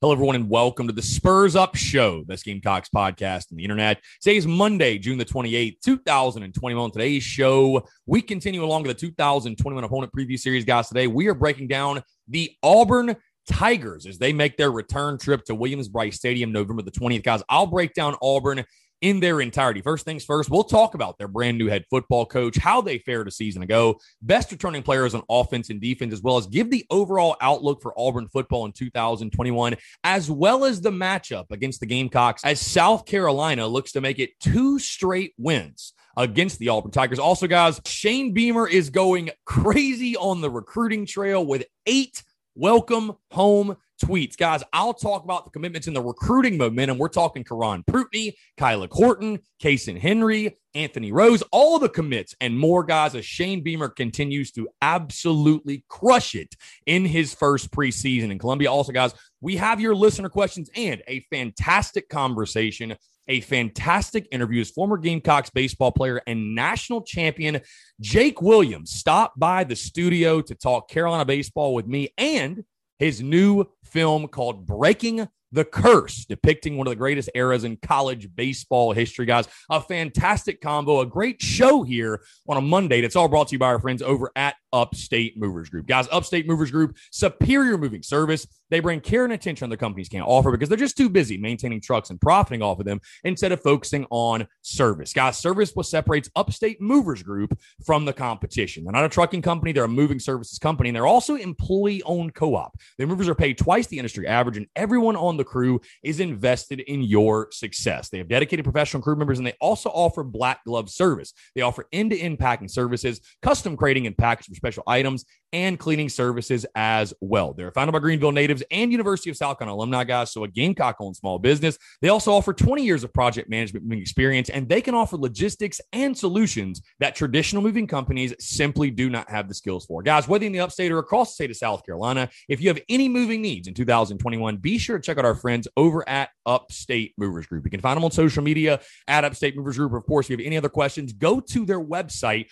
Hello, everyone, and welcome to the Spurs Up Show, best Gamecocks podcast on the internet. Today is Monday, June the 28th, 2021. Today's show, we continue along with the 2021 opponent preview series, guys. Today, we are breaking down the Auburn Tigers as they make their return trip to Williams-Brice Stadium November the 20th. Guys, I'll break down Auburn in their entirety. First things first, we'll talk about their brand new head football coach, how they fared a season ago, best returning players on offense and defense, as well as give the overall outlook for Auburn football in 2021, as well as the matchup against the Gamecocks as South Carolina looks to make it 2 straight wins against the Auburn Tigers. Also, guys, Shane Beamer is going crazy on the recruiting trail with 8 welcome home tweets. Guys, I'll talk about the commitments in the recruiting momentum. We're talking Karan Prutney, Kyla Horton, Kason Henry, Anthony Rose, all of the commits and more, guys, as Shane Beamer continues to absolutely crush it in his first preseason in Columbia. Also, guys, we have your listener questions and a fantastic conversation, a fantastic interview as former Gamecocks baseball player and national champion Jake Williams stopped by the studio to talk Carolina baseball with me and his new film called Breaking the Curse, depicting one of the greatest eras in college baseball history, guys. A fantastic combo, a great show here on a Monday. That's all brought to you by our friends over at Upstate Movers Group. Guys, Upstate Movers Group, superior moving service. They bring care and attention other companies can't offer because they're just too busy maintaining trucks and profiting off of them instead of focusing on service. Guys, service what separates Upstate Movers Group from the competition. They're not a trucking company. They're a moving services company, and they're also employee-owned co-op. Their movers are paid twice the industry average, and everyone on the crew is invested in your success. They have dedicated professional crew members, and they also offer black glove service. They offer end-to-end packing services, custom crating and packaging for special items, and cleaning services as well. They're founded by Greenville natives and University of South Carolina alumni, guys, so a Gamecock-owned small business. They also offer 20 years of project management experience, and they can offer logistics and solutions that traditional moving companies simply do not have the skills for. Guys, whether in the upstate or across the state of South Carolina, if you have any moving needs in 2021, be sure to check out our friends over at Upstate Movers Group. You can find them on social media at Upstate Movers Group. Of course, if you have any other questions, go to their website,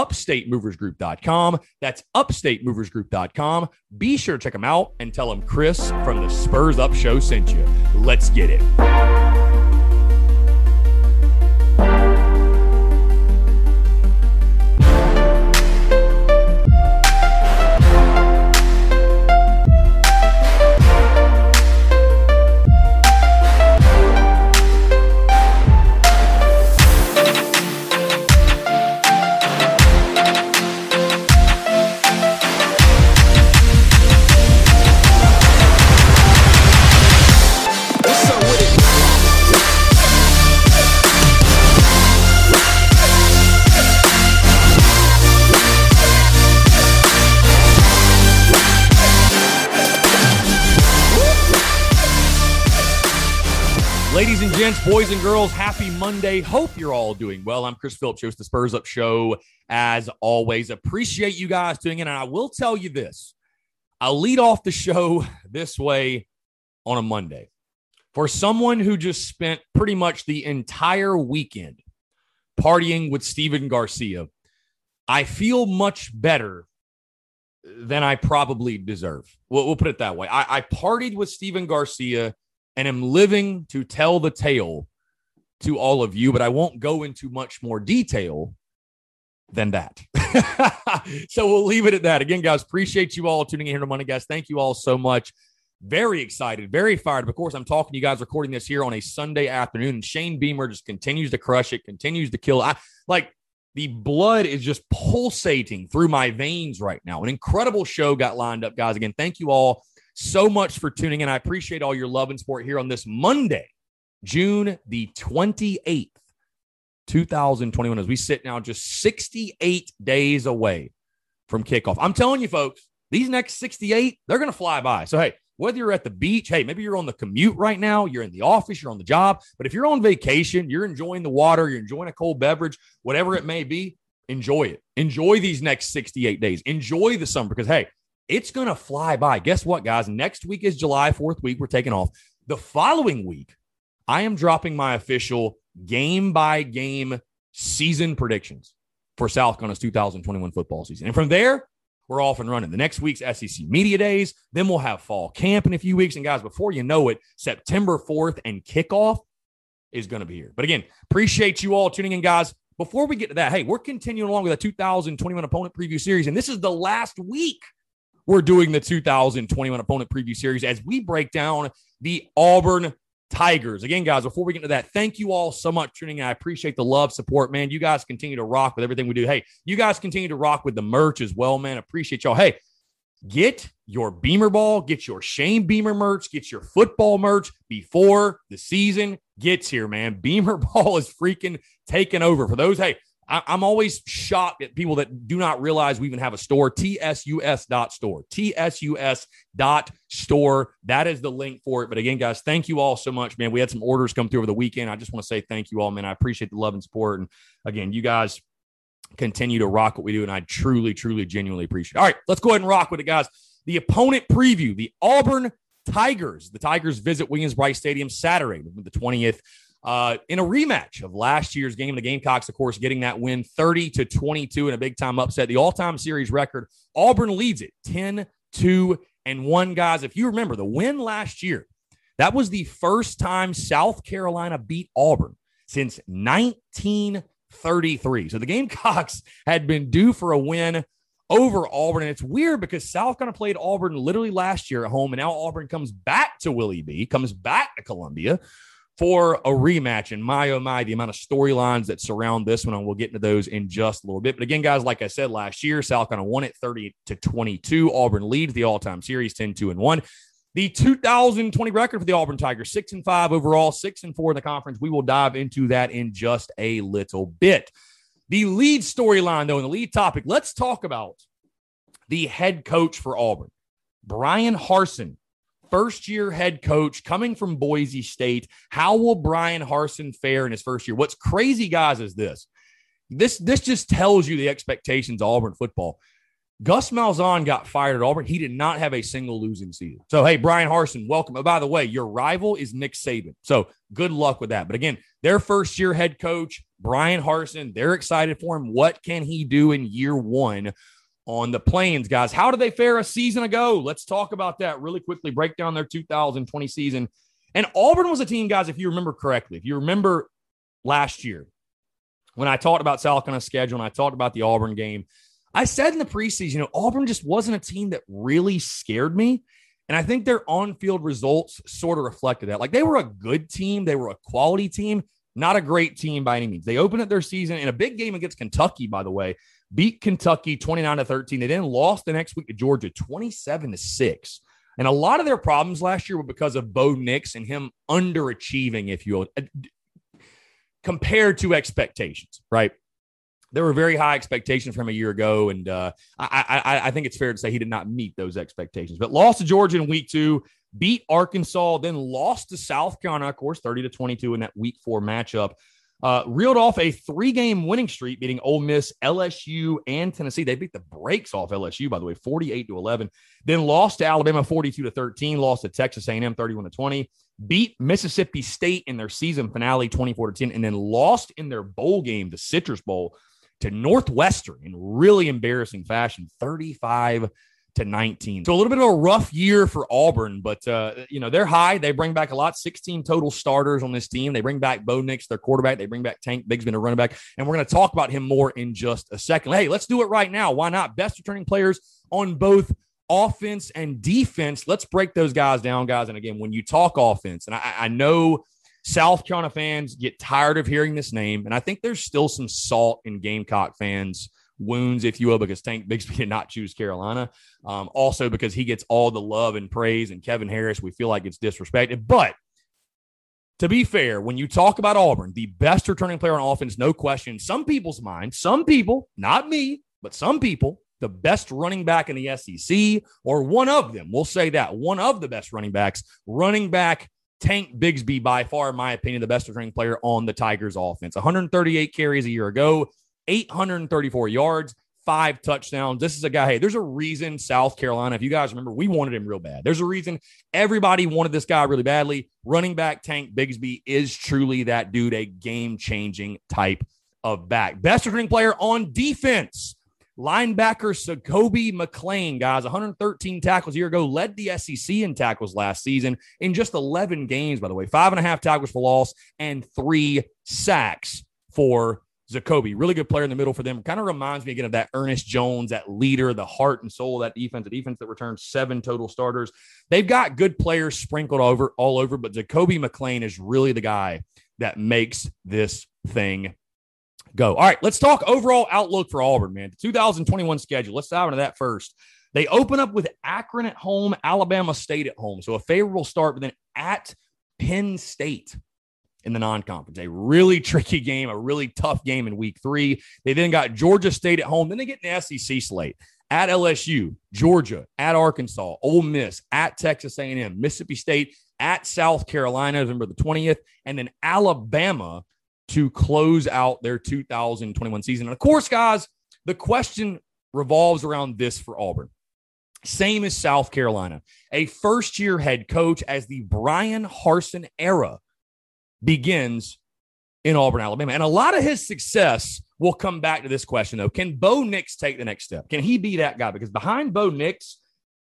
upstatemoversgroup.com. That's upstatemoversgroup.com. Be sure to check them out and tell them Chris from the Spurs Up Show sent you. Let's get it. Ladies and gents, boys and girls, happy Monday. Hope you're all doing well. I'm Chris Phillips, host of the Spurs Up Show. As always, appreciate you guys tuning in. And I will tell you this. I'll lead off the show this way on a Monday. For someone who just spent pretty much the entire weekend partying with Steven Garcia, I feel much better than I probably deserve. We'll put it that way. I partied with Steven Garcia and am living to tell the tale to all of you, but I won't go into much more detail than that. So we'll leave it at that. Again, guys, appreciate you all tuning in here to Monday, guys. Thank you all so much. Very excited, very fired up. Of course, I'm talking to you guys recording this here on a Sunday afternoon, and Shane Beamer just continues to crush it, continues to kill. The blood is just pulsating through my veins right now. An incredible show got lined up, guys. Again, thank you all so much for tuning in. I appreciate all your love and support here on this Monday, June the 28th, 2021, as we sit now just 68 days away from kickoff. I'm telling you, folks, these next 68, they're going to fly by. So, hey, whether you're at the beach, hey, maybe you're on the commute right now, you're in the office, you're on the job, but if you're on vacation, you're enjoying the water, you're enjoying a cold beverage, whatever it may be, enjoy it. Enjoy these next 68 days. Enjoy the summer because, hey, it's going to fly by. Guess what, guys? Next week is July 4th week. We're taking off. The following week, I am dropping my official game-by-game season predictions for South Carolina's 2021 football season. And from there, we're off and running. The next week's SEC Media Days. Then we'll have fall camp in a few weeks. And guys, before you know it, September 4th and kickoff is going to be here. But again, appreciate you all tuning in, guys. Before we get to that, hey, we're continuing along with the 2021 Opponent Preview Series, and this is the last week we're doing the 2021 Opponent Preview Series as we break down the Auburn Tigers. Again, guys, before we get into that, thank you all so much for tuning in. I appreciate the love, support, man. You guys continue to rock with everything we do. Hey, you guys continue to rock with the merch as well, man. Appreciate y'all. Hey, get your Beamer ball, get your Shane Beamer merch, get your football merch before the season gets here, man. Beamer ball is freaking taking over. For those, hey, I'm always shocked at people that do not realize we even have a store, tsus.store, tsus.store. That is the link for it. But again, guys, thank you all so much, man. We had some orders come through over the weekend. I just want to say thank you all, man. I appreciate the love and support. And again, you guys continue to rock what we do, and I truly, truly, genuinely appreciate it. All right, let's go ahead and rock with it, guys. The opponent preview, the Auburn Tigers. The Tigers visit Williams-Brice Stadium Saturday, the 20th. In a rematch of last year's game. The Gamecocks, of course, getting that win 30-22 in a big-time upset. The all-time series record, Auburn leads it 10-2-1. Guys, if you remember, the win last year, that was the first time South Carolina beat Auburn since 1933. So the Gamecocks had been due for a win over Auburn, and it's weird because South Carolina played Auburn literally last year at home, and now Auburn comes back to Willie B, comes back to Columbia for a rematch. And my, oh my, the amount of storylines that surround this one, and we'll get into those in just a little bit. But again, guys, like I said, last year, South Carolina won it 30-22. Auburn leads the all-time series 10-2-1. The 2020 record for the Auburn Tigers, 6-5 overall, 6-4 in the conference. We will dive into that in just a little bit. The lead storyline, though, and the lead topic, let's talk about the head coach for Auburn, Bryan Harsin. First-year head coach coming from Boise State. How will Bryan Harsin fare in his first year? What's crazy, guys, is this. This just tells you the expectations of Auburn football. Gus Malzahn got fired at Auburn. He did not have a single losing season. So, hey, Bryan Harsin, welcome. Oh, by the way, your rival is Nick Saban. So, good luck with that. But again, their first-year head coach, Bryan Harsin, they're excited for him. What can he do in year one on the Plains, guys? How did they fare a season ago? Let's talk about that really quickly, break down their 2020 season. And Auburn was a team, guys, if you remember correctly, if you remember last year, when I talked about South Carolina's schedule and I talked about the Auburn game, I said in the preseason, Auburn just wasn't a team that really scared me. And I think their on-field results sort of reflected that. Like, they were a good team. They were a quality team, not a great team by any means. They opened up their season in a big game against Kentucky, by the way, beat Kentucky 29-13. They then lost the next week to Georgia 27-6. And a lot of their problems last year were because of Bo Nix and him underachieving, if you will, compared to expectations, right? There were very high expectations from a year ago, and I think it's fair to say he did not meet those expectations. But lost to Georgia in week 2, beat Arkansas, then lost to South Carolina, of course, 30-22 in that week 4 matchup. Reeled off a 3-game winning streak, beating Ole Miss, LSU, and Tennessee. They beat the brakes off LSU, by the way, 48-11. Then lost to Alabama 42-13, lost to Texas A&M 31-20, beat Mississippi State in their season finale 24-10, and then lost in their bowl game, the Citrus Bowl, to Northwestern in really embarrassing fashion, 35-19. So a little bit of a rough year for Auburn, but they're high. They bring back a lot, 16 total starters on this team. They bring back Bo Nix, their quarterback. They bring back Tank Bigsby, their running back, and we're going to talk about him more in just a second. Hey, let's do it right now. Why not? Best returning players on both offense and defense. Let's break those guys down, guys. And again, when you talk offense, and I know South Carolina fans get tired of hearing this name, and I think there's still some salt in Gamecock fans' wounds, if you will, because Tank Bigsby did not choose Carolina. Also because he gets all the love and praise, and Kevin Harris, we feel like it's disrespected. But to be fair, when you talk about Auburn, the best returning player on offense, no question, some people's minds, some people, not me, but some people, the best running back in the SEC, or one of them, we'll say that, one of the best running backs, running back Tank Bigsby, by far, in my opinion, the best returning player on the Tigers offense. 138 carries a year ago, 834 yards, 5 touchdowns. This is a guy, hey, there's a reason South Carolina, if you guys remember, we wanted him real bad. There's a reason everybody wanted this guy really badly. Running back Tank Bigsby is truly that dude, a game-changing type of back. Best returning player on defense. Linebacker Zakoby McClain, guys, 113 tackles a year ago, led the SEC in tackles last season in just 11 games, by the way. 5.5 tackles for loss and 3 sacks for Zakoby. Really good player in the middle for them. Kind of reminds me again of that Ernest Jones, that leader, the heart and soul of that defense, the defense that returned 7 total starters. They've got good players sprinkled all over, but Zakoby McClain is really the guy that makes this thing go. All right, let's talk overall outlook for Auburn, man. The 2021 schedule. Let's dive into that first. They open up with Akron at home, Alabama State at home. So a favorable start, but then at Penn State in the non-conference. A really tricky game, a really tough game in week 3. They then got Georgia State at home. Then they get an SEC slate at LSU, Georgia, at Arkansas, Ole Miss, at Texas A&M, Mississippi State, at South Carolina, November the 20th, and then Alabama to close out their 2021 season. And of course, guys, the question revolves around this for Auburn. Same as South Carolina. A first-year head coach as the Brian Harsin era begins in Auburn, Alabama. And a lot of his success will come back to this question, though. Can Bo Nix take the next step? Can he be that guy? Because behind Bo Nix,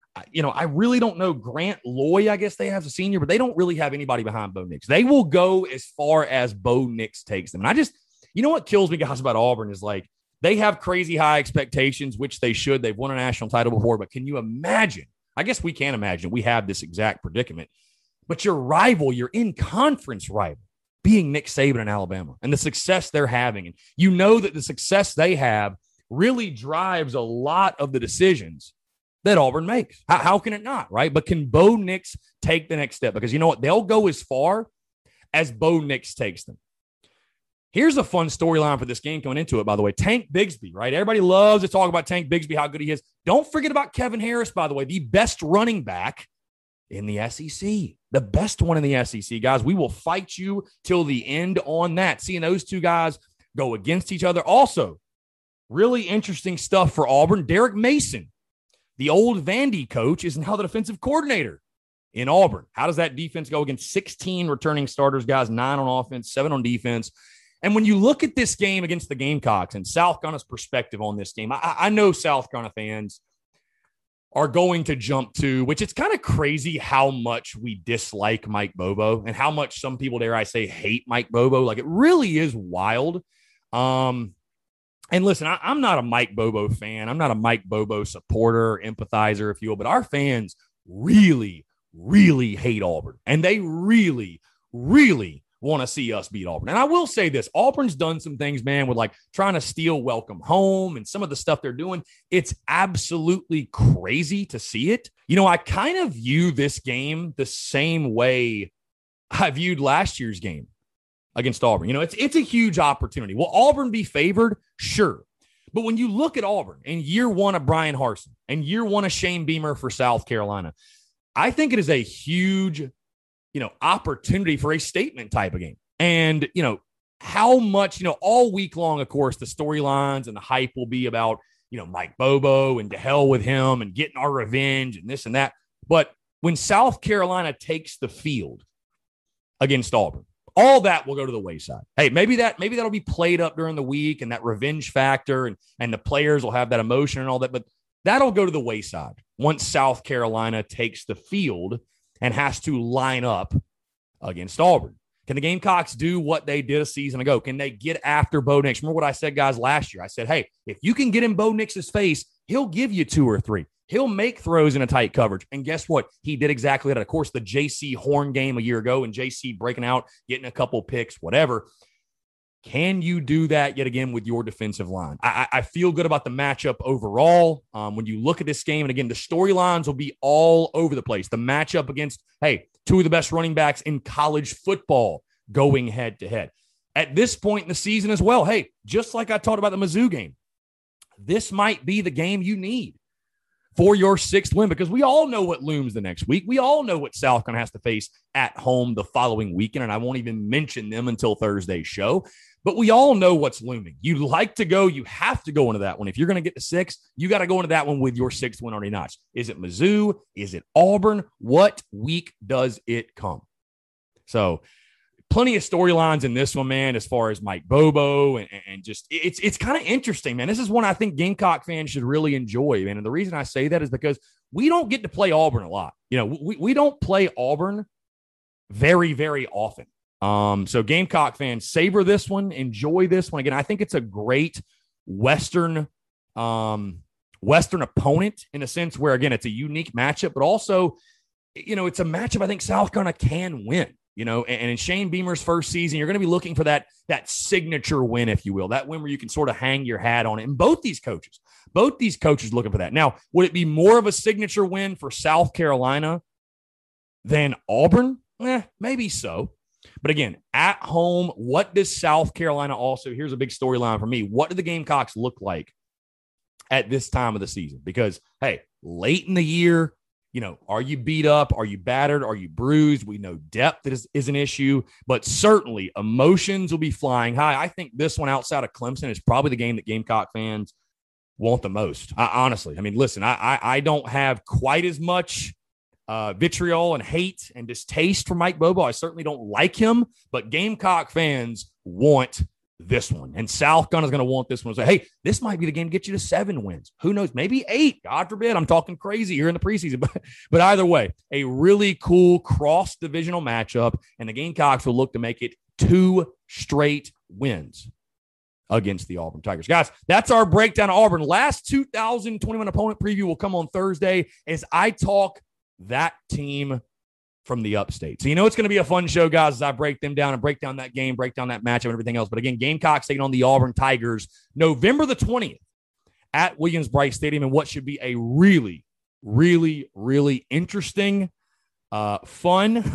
I really don't know. Grant Loy, I guess they have a senior, but they don't really have anybody behind Bo Nix. They will go as far as Bo Nix takes them. And what kills me, guys, about Auburn is like they have crazy high expectations, which they should. They've won a national title before, but can you imagine? I guess we can imagine. We have this exact predicament. But your rival, your in-conference rival, being Nick Saban in Alabama and the success they're having. And you know that the success they have really drives a lot of the decisions that Auburn makes. How can it not, right? But can Bo Nix take the next step? Because you know what? They'll go as far as Bo Nix takes them. Here's a fun storyline for this game going into it, by the way. Tank Bigsby, right? Everybody loves to talk about Tank Bigsby, how good he is. Don't forget about Kevin Harris, by the way, the best running back in the SEC. The best one in the SEC, guys. We will fight you till the end on that. Seeing those two guys go against each other. Also, really interesting stuff for Auburn. Derek Mason, the old Vandy coach, is now the defensive coordinator in Auburn. How does that defense go against 16 returning starters, guys? 9 on offense, 7 on defense. And when you look at this game against the Gamecocks and South Carolina's perspective on this game, I know South Carolina fans are going to jump to, which it's kind of crazy how much we dislike Mike Bobo and how much some people, dare I say, hate Mike Bobo. Like, it really is wild. And listen, I'm not a Mike Bobo fan. I'm not a Mike Bobo supporter, empathizer, if you will, but our fans really, really hate Auburn. And they really, really want to see us beat Auburn. And I will say this, Auburn's done some things, man, with like trying to steal Welcome Home and some of the stuff they're doing. It's absolutely crazy to see it. You know, I kind of view this game the same way I viewed last year's game against Auburn. You know, it's a huge opportunity. Will Auburn be favored? Sure. But when you look at Auburn in year 1 of Brian Harsin and year 1 of Shane Beamer for South Carolina, I think it is a huge, opportunity for a statement type of game. And, how much, all week long, of course, the storylines and the hype will be about, Mike Bobo and to hell with him and getting our revenge and this and that. But when South Carolina takes the field against Auburn, all that will go to the wayside. Hey, maybe that'll be played up during the week and that revenge factor and the players will have that emotion and all that, but that'll go to the wayside once South Carolina takes the field and has to line up against Auburn. Can the Gamecocks do what they did a season ago? Can they get after Bo Nix? Remember what I said, guys, last year? I said, hey, if you can get in Bo Nix's face, he'll give you 2 or 3. He'll make throws in a tight coverage. And guess what? He did exactly that. Of course, the J.C. Horn game a year ago and J.C. breaking out, getting a couple picks, whatever. Can you do that yet again with your defensive line? I feel good about the matchup overall. When you look at this game, and again, the storylines will be all over the place. The matchup against, 2 of the best running backs in college football going head-to-head. At this point in the season as well, just like I talked about the Mizzou game, this might be the game you need for your 6th win, because we all know what looms the next week. We all know what South Carolina has to face at home the following weekend, and I won't even mention them until Thursday's show. But we all know what's looming. You like to go, you have to go into that one. If you're going to get to 6, you got to go into that one with your 6th win already notched. Is it Mizzou? Is it Auburn? What week does it come? So plenty of storylines in this one, man, as far as Mike Bobo and just it's kind of interesting, man. This is one I think Gamecock fans should really enjoy, man. And the reason I say that is because we don't get to play Auburn a lot. We don't play Auburn very, very often. So Gamecock fans, savor this one, enjoy this one. Again, I think it's a great Western opponent in a sense where, again, it's a unique matchup, but also, it's a matchup I think South Carolina can win. And in Shane Beamer's first season, you're going to be looking for that signature win, if you will, that win where you can sort of hang your hat on it. And both these coaches looking for that. Now, would it be more of a signature win for South Carolina than Auburn? Maybe so. But again, at home, what does South Carolina also, here's a big storyline for me. What do the Gamecocks look like at this time of the season? Because, hey, late in the year, are you beat up? Are you battered? Are you bruised? We know depth is an issue, but certainly emotions will be flying high. I think this one outside of Clemson is probably the game that Gamecock fans want the most. Honestly, I mean, listen, I don't have quite as much vitriol and hate and distaste for Mike Bobo. I certainly don't like him, but Gamecock fans want this one. And South Carolina is going to want this one. Say, hey, this might be the game to get you to 7 wins. Who knows? Maybe 8. God forbid. I'm talking crazy here in the preseason. But either way, a really cool cross-divisional matchup, and the Gamecocks will look to make it 2 straight wins against the Auburn Tigers. Guys, that's our breakdown of Auburn. Last 2021 opponent preview will come on Thursday as I talk that team from the upstate. So it's going to be a fun show, guys, as I break them down and break down that game, break down that matchup and everything else. But again, Gamecocks taking on the Auburn Tigers November the 20th at Williams-Brice Stadium in what should be a really, really, really interesting, fun,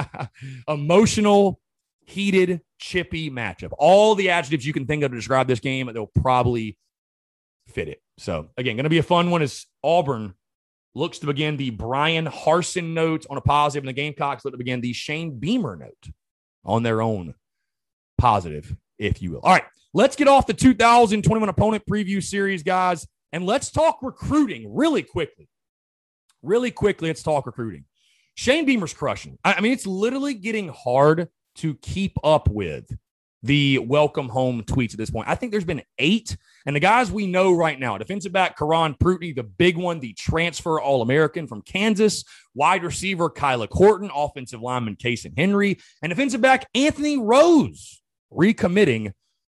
emotional, heated, chippy matchup. All the adjectives you can think of to describe this game, they'll probably fit it. So again, going to be a fun one as Auburn looks to begin the Brian Harsin note on a positive, and the Gamecocks look to begin the Shane Beamer note on their own positive, if you will. All right, let's get off the 2021 opponent preview series, guys, and let's talk recruiting really quickly. Really quickly, let's talk recruiting. Shane Beamer's crushing. I mean, it's literally getting hard to keep up with the welcome home tweets at this point. I think there's been 8. And the guys we know right now, defensive back Karan Prutney, the big one, the transfer All-American from Kansas, wide receiver Kyla Horton, offensive lineman Kason Henry, and defensive back Anthony Rose recommitting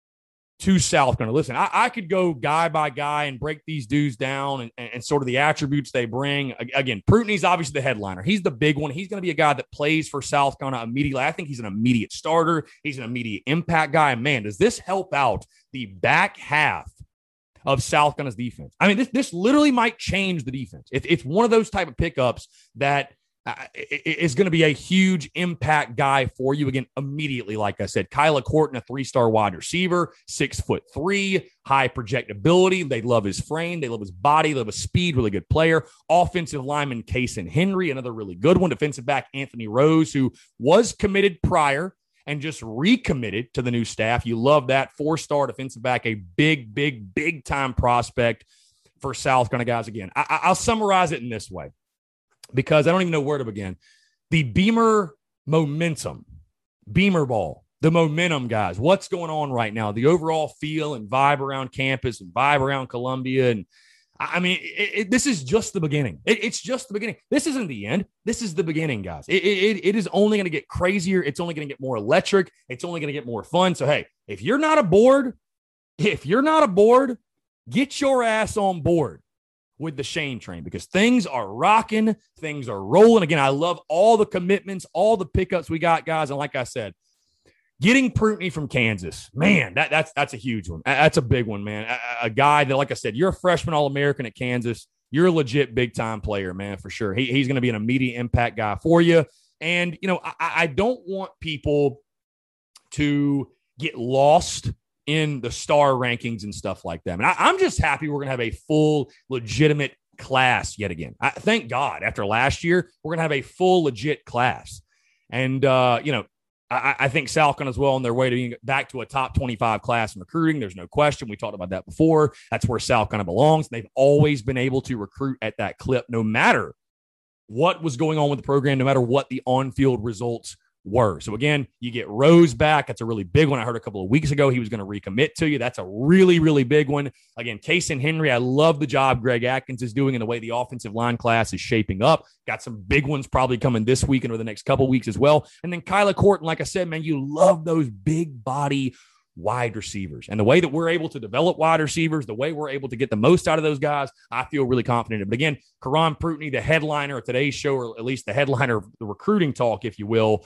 to South Carolina. Listen, I could go guy by guy and break these dudes down and sort of the attributes they bring. Again, Prutney's obviously the headliner. He's the big one. He's going to be a guy that plays for South Carolina immediately. I think he's an immediate starter. He's an immediate impact guy. And man, does this help out the back half of South Carolina's defense? I mean, this literally might change the defense. It's one of those type of pickups that is going to be a huge impact guy for you. Again, immediately, like I said, Kyla Horton, a 3-star wide receiver, 6'3", high projectability. They love his frame. They love his body. They love his speed. Really good player. Offensive lineman Kason Henry, another really good one. Defensive back Anthony Rose, who was committed prior and just recommitted to the new staff. You love that. 4-star defensive back, a big, big, big time prospect for South Carolina, guys. Again, I'll summarize it in this way, because I don't even know where to begin. The Beamer momentum, Beamer ball, the momentum, guys. What's going on right now? The overall feel and vibe around campus and vibe around Columbia. And I mean, this is just the beginning. It's just the beginning. This isn't the end. This is the beginning, guys. It is only going to get crazier. It's only going to get more electric. It's only going to get more fun. So, hey, if you're not aboard, get your ass on board with the Shane train, because things are rocking, things are rolling. Again, I love all the commitments, all the pickups we got, guys. And like I said, getting Prutney from Kansas, man, that's a huge one. That's a big one, man. A guy that, like I said, you're a freshman All-American at Kansas. You're a legit big-time player, man, for sure. He's going to be an immediate impact guy for you. And, I don't want people to get lost in the star rankings and stuff like that. And I'm just happy we're going to have a full, legitimate class yet again. Thank God, after last year, we're going to have a full, legit class. And, I think South Carolina is well on their way to being back to a top 25 class in recruiting. There's no question. We talked about that before. That's where South Carolina belongs. They've always been able to recruit at that clip, no matter what was going on with the program, no matter what the on-field results were. So again, you get Rose back. That's a really big one. I heard a couple of weeks ago he was going to recommit to you. That's a really, really big one. Again, Kason Henry, I love the job Greg Atkins is doing and the way the offensive line class is shaping up. Got some big ones probably coming this week and over the next couple of weeks as well. And then Kyla Corton, like I said, man, you love those big body wide receivers. And the way that we're able to develop wide receivers, the way we're able to get the most out of those guys, I feel really confident in. But again, Karan Prutney, the headliner of today's show, or at least the headliner of the recruiting talk, if you will,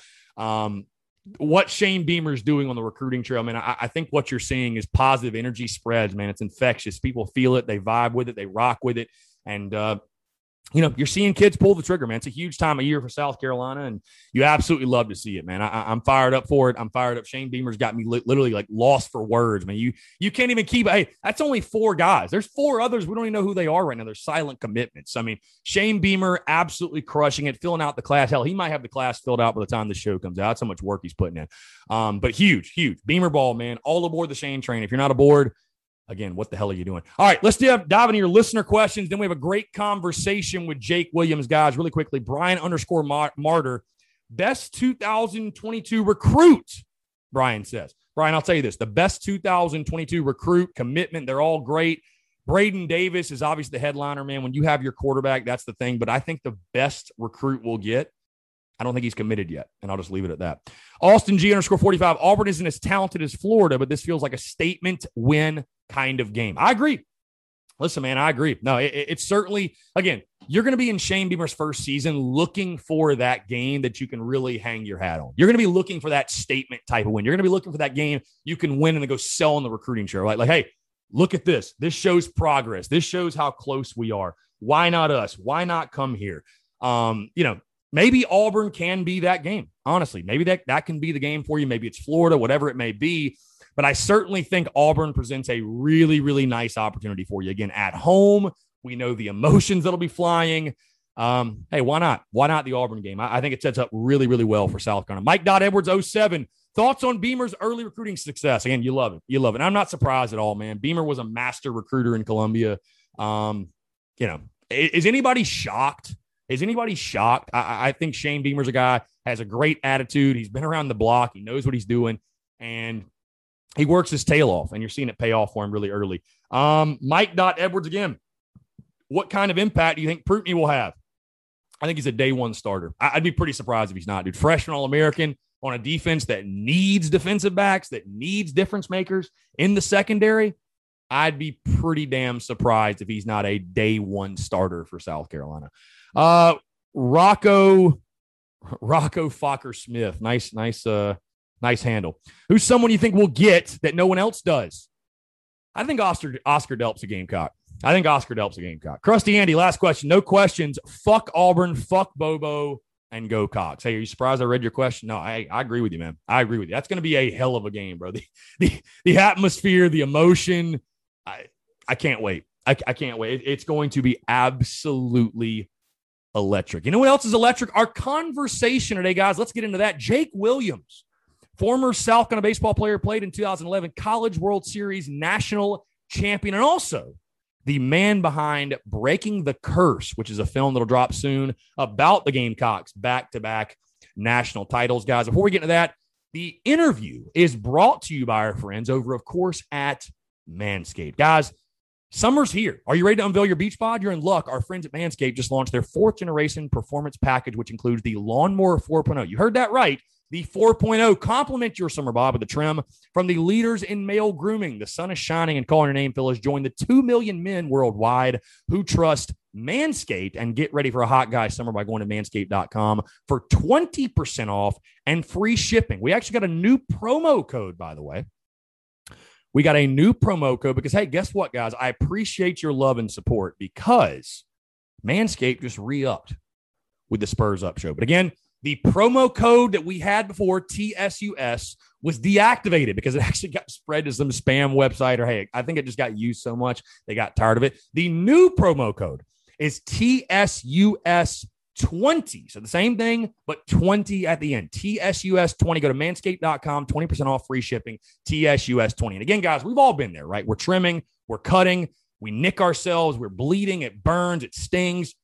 what Shane Beamer's doing on the recruiting trail, man, I think what you're seeing is positive energy spreads, man. It's infectious. People feel it. They vibe with it. They rock with it. And, you're seeing kids pull the trigger, man. It's a huge time of year for South Carolina, and you absolutely love to see it, man. I'm fired up for it. I'm fired up. Shane Beamer's got me literally like lost for words, man. You can't even keep – hey, that's only 4 guys. There's 4 others. We don't even know who they are right now. They're silent commitments. I mean, Shane Beamer absolutely crushing it, filling out the class. Hell, he might have the class filled out by the time the show comes out. That's how much work he's putting in. But huge. Beamer ball, man. All aboard the Shane train. If you're not aboard – again, what the hell are you doing? All right, let's dive into your listener questions. Then we have a great conversation with Jake Williams, guys. Really quickly, Brian_Martyr, best 2022 recruit, Brian says. Brian, I'll tell you this. The best 2022 recruit, commitment, they're all great. Braden Davis is obviously the headliner, man. When you have your quarterback, that's the thing. But I think the best recruit we'll get, I don't think he's committed yet, and I'll just leave it at that. Austin G_45, Auburn isn't as talented as Florida, but this feels like a statement win kind of game. I agree. Listen, man, I agree. No, it's certainly, again, you're going to be in Shane Beamer's first season looking for that game that you can really hang your hat on. You're going to be looking for that statement type of win. You're going to be looking for that game you can win and then go sell on the recruiting trail. Like, hey, look at this. This shows progress. This shows how close we are. Why not us? Why not come here? Maybe Auburn can be that game. Honestly, maybe that can be the game for you. Maybe it's Florida, whatever it may be. But I certainly think Auburn presents a really, really nice opportunity for you. Again, at home, we know the emotions that'll be flying. Hey, why not? Why not the Auburn game? I think it sets up really, really well for South Carolina. Mike Edwards 07. Thoughts on Beamer's early recruiting success? Again, you love it. You love it. And I'm not surprised at all, man. Beamer was a master recruiter in Columbia. Is anybody shocked? I think Shane Beamer's a guy, has a great attitude. He's been around the block. He knows what he's doing. And he works his tail off, and you're seeing it pay off for him really early. Mike Edwards again. What kind of impact do you think Prutney will have? I think he's a day one starter. I'd be pretty surprised if he's not, dude. Freshman All-American on a defense that needs defensive backs, that needs difference makers in the secondary. I'd be pretty damn surprised if he's not a day one starter for South Carolina. Rocco Fokker Smith. Nice handle. Who's someone you think we'll get that no one else does? I think Oscar Delp's a Gamecock. Krusty Andy, last question. No questions. Fuck Auburn, fuck Bobo, and go Cox. Hey, are you surprised I read your question? No, I agree with you, man. I agree with you. That's going to be a hell of a game, bro. The atmosphere, the emotion. I can't wait. I can't wait. It's going to be absolutely electric. You know what else is electric? Our conversation today, guys. Let's get into that. Jake Williams, former South Carolina baseball player, played in 2011 College World Series national champion, and also the man behind Breaking the Curse, which is a film that'll drop soon about the Gamecocks back-to-back national titles. Guys, before we get into that, the interview is brought to you by our friends over, of course, at Manscaped. Guys, summer's here. Are you ready to unveil your beach bod? You're in luck. Our friends at Manscaped just launched their 4th generation performance package, which includes the Lawnmower 4.0. You heard that right. The 4.0. Complement your summer bod with a trim from the leaders in male grooming. The sun is shining, and calling your name, fellas. Join the 2 million men worldwide who trust Manscaped, and get ready for a hot guy summer by going to manscaped.com for 20% off and free shipping. We actually got a new promo code, by the way. We got a new promo code because, hey, guess what, guys? I appreciate your love and support because Manscaped just re-upped with the Spurs Up show. But again, the promo code that we had before, TSUS, was deactivated because it actually got spread to some spam website, or, hey, I think it just got used so much they got tired of it. The new promo code is TSUS20. So the same thing, but 20 at the end. TSUS20. Go to manscaped.com, 20% off, free shipping, TSUS20. And again, guys, we've all been there, right? We're trimming, we're cutting, we nick ourselves, we're bleeding, it burns, it stings.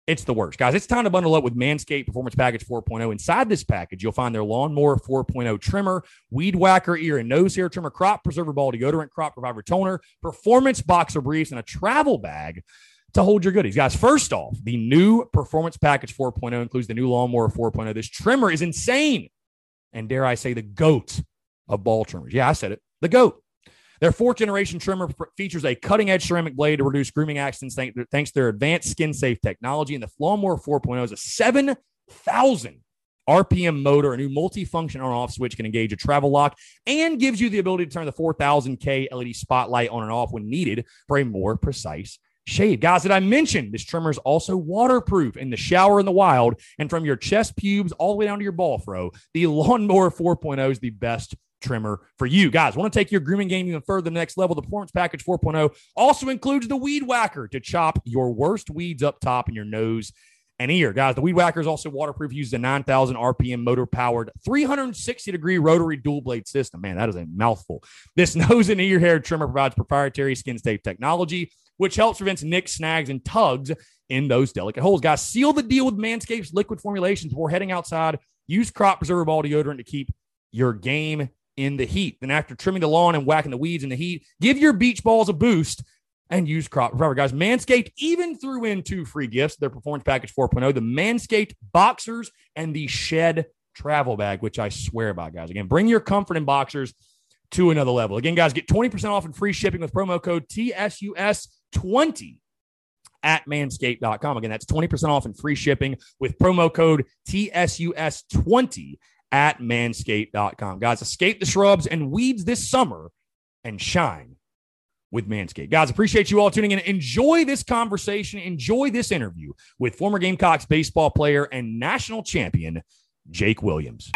It's the worst. Guys, it's time to bundle up with Manscaped Performance Package 4.0. Inside this package, you'll find their Lawnmower 4.0 trimmer, Weed Whacker ear and nose hair trimmer, Crop Preserver ball deodorant, Crop Reviver toner, Performance boxer briefs, and a travel bag to hold your goodies. Guys, first off, the new Performance Package 4.0 includes the new Lawnmower 4.0. This trimmer is insane. And dare I say, the GOAT of ball trimmers. Yeah, I said it. The GOAT. Their fourth-generation trimmer features a cutting-edge ceramic blade to reduce grooming accidents thanks to their advanced skin-safe technology. And the Lawnmower 4.0 is a 7,000 RPM motor. A new multi-function on-off switch can engage a travel lock and gives you the ability to turn the 4000K LED spotlight on and off when needed for a more precise shave. Guys, that I mentioned, this trimmer is also waterproof in the shower in the wild. And from your chest pubes all the way down to your ball fro, the Lawnmower 4.0 is the best trimmer for you. Guys, want to take your grooming game even further to the next level? The Performance Package 4.0 also includes the Weed Whacker to chop your worst weeds up top in your nose and ear. Guys, the Weed Whacker is also waterproof, uses a 9,000 RPM motor-powered 360-degree rotary dual-blade system. Man, that is a mouthful. This nose and ear hair trimmer provides proprietary skin-safe technology, which helps prevent nicks, snags, and tugs in those delicate holes. Guys, seal the deal with Manscaped's liquid formulations before heading outside. Use Crop Preserver ball deodorant to keep your game in the heat. Then after trimming the lawn and whacking the weeds in the heat, give your beach balls a boost and use Crop Preserver. Guys, Manscaped even threw in 2 free gifts, their Performance Package 4.0, the Manscaped Boxers and the Shed Travel Bag, which I swear by, guys. Again, bring your comfort in boxers to another level. Again, guys, get 20% off and free shipping with promo code TSUS20 at manscaped.com. Again, that's 20% off and free shipping with promo code TSUS20 at manscaped.com. Guys, escape the shrubs and weeds this summer and shine with Manscaped. Guys, appreciate you all tuning in. Enjoy this conversation. Enjoy this interview with former Gamecocks baseball player and national champion, Jake Williams.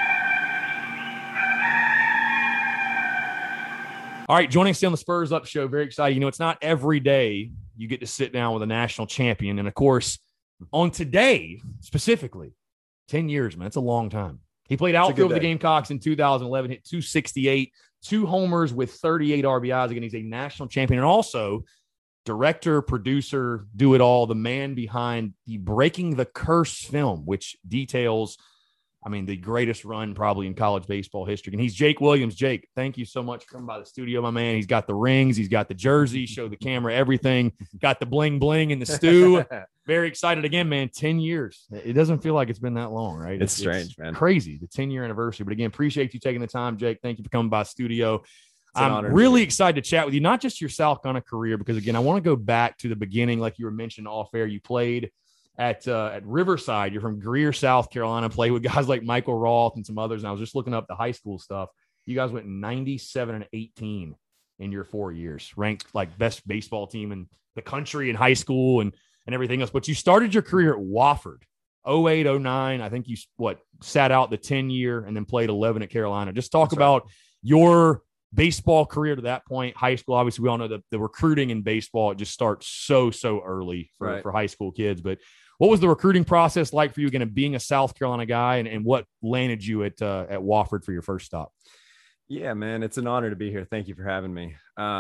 All right, joining us on the Spurs Up Show. Very excited. You know, it's not every day you get to sit down with a national champion. And, of course, on today, specifically, 10 years, man. It's a long time. He played outfield with the Gamecocks in 2011, hit 268, 2 homers with 38 RBIs. Again, he's a national champion. And also, director, producer, do it all, the man behind the Breaking the Curse film, which details, I mean, the greatest run probably in college baseball history. And he's Jake Williams. Jake, thank you so much for coming by the studio, my man. He's got the rings. He's got the jersey, show the camera, everything. Got the bling bling in the stew. Very excited again, man. 10 years. It doesn't feel like it's been that long, right? It's strange, man. Crazy, the 10-year anniversary. But again, appreciate you taking the time, Jake. Thank you for coming by the studio. I'm really excited to chat with you, not just your South Carolina career, because, again, I want to go back to the beginning, like you were mentioning off air. You played at Riverside. You're from Greer, South Carolina, played with guys like Michael Roth and some others. And I was just looking up the high school stuff. You guys went 97-18 in your 4 years, ranked like best baseball team in the country in high school and everything else. But you started your career at Wofford, 08, 09. I think you sat out the 10-year and then played 11 at Carolina. Just talk about your baseball career to that point. High school, obviously, we all know the recruiting in baseball, it just starts so early for high school kids. But what was the recruiting process like for you, again, being a South Carolina guy, and what landed you at Wofford for your first stop? Yeah, man, it's an honor to be here. Thank you for having me.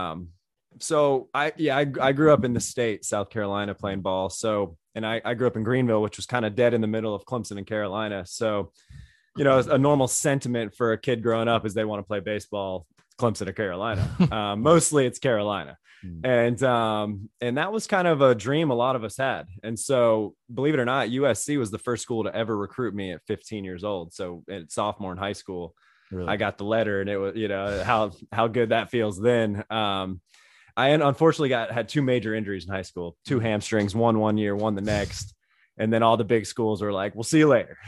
So I grew up in the state, South Carolina, playing ball. So, and I grew up in Greenville, which was kind of dead in the middle of Clemson and Carolina. So, you know, a normal sentiment for a kid growing up is they want to play baseball, Clemson or Carolina. Mostly it's Carolina. And that was kind of a dream a lot of us had. And so, believe it or not, USC was the first school to ever recruit me at 15 years old. So at sophomore in high school, really? I got the letter, and it was, you know, how good that feels then. I unfortunately had 2 major injuries in high school, 2 hamstrings, one year, one the next. And then all the big schools were like, we'll see you later.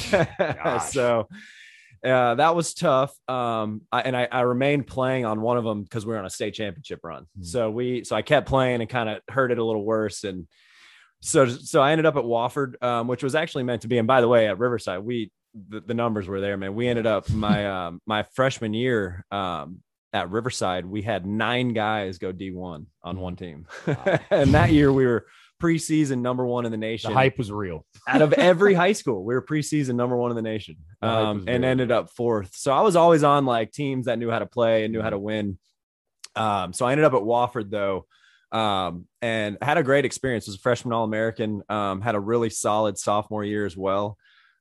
So that was tough. I remained playing on one of them because we were on a state championship run. So I kept playing and kind of hurt it a little worse. And so I ended up at Wofford, which was actually meant to be. And by the way, at Riverside, the numbers were there, man. We ended up my freshman year at Riverside, we had 9 guys go D1 on one team. Wow. And that year we were preseason #1 in the nation. The hype was real. Out of every high school, we were preseason #1 in the nation, and ended up 4th. So I was always on like teams that knew how to play and knew how to win. So I ended up at Wofford though. And had a great experience. Was a freshman All-American. Had a really solid sophomore year as well.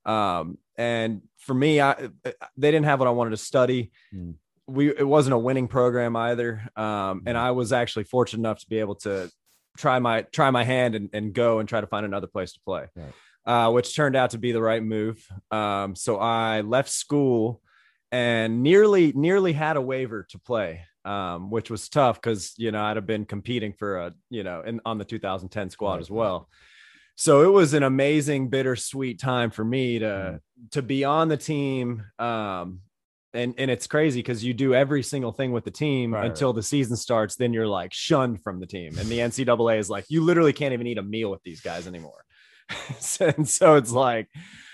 And for me, they didn't have what I wanted to study. It wasn't a winning program either. And I was actually fortunate enough to be able to try my hand and go and try to find another place to play, which turned out to be the right move. So I left school and nearly had a waiver to play, which was tough because, I'd have been competing for on the 2010 squad as well. So it was an amazing, bittersweet time for me to be on the team. And it's crazy because you do every single thing with the team until the season starts. Then you're like shunned from the team. And the NCAA is like, you literally can't even eat a meal with these guys anymore. And so it's like,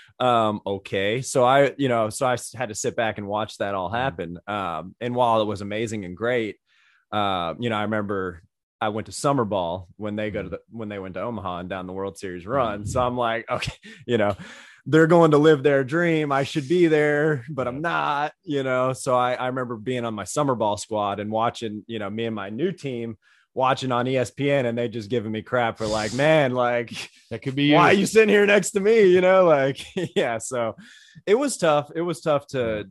okay. So I had to sit back and watch that all happen. And while it was amazing and great, I remember I went to summer ball when they went to Omaha and down the World Series run. So I'm like, okay, they're going to live their dream. I should be there, but I'm not, So I remember being on my summer ball squad and watching, me and my new team watching on ESPN, and they just giving me crap for like, man, like that could be why are you sitting here next to me? Yeah. So it was tough. It was tough to,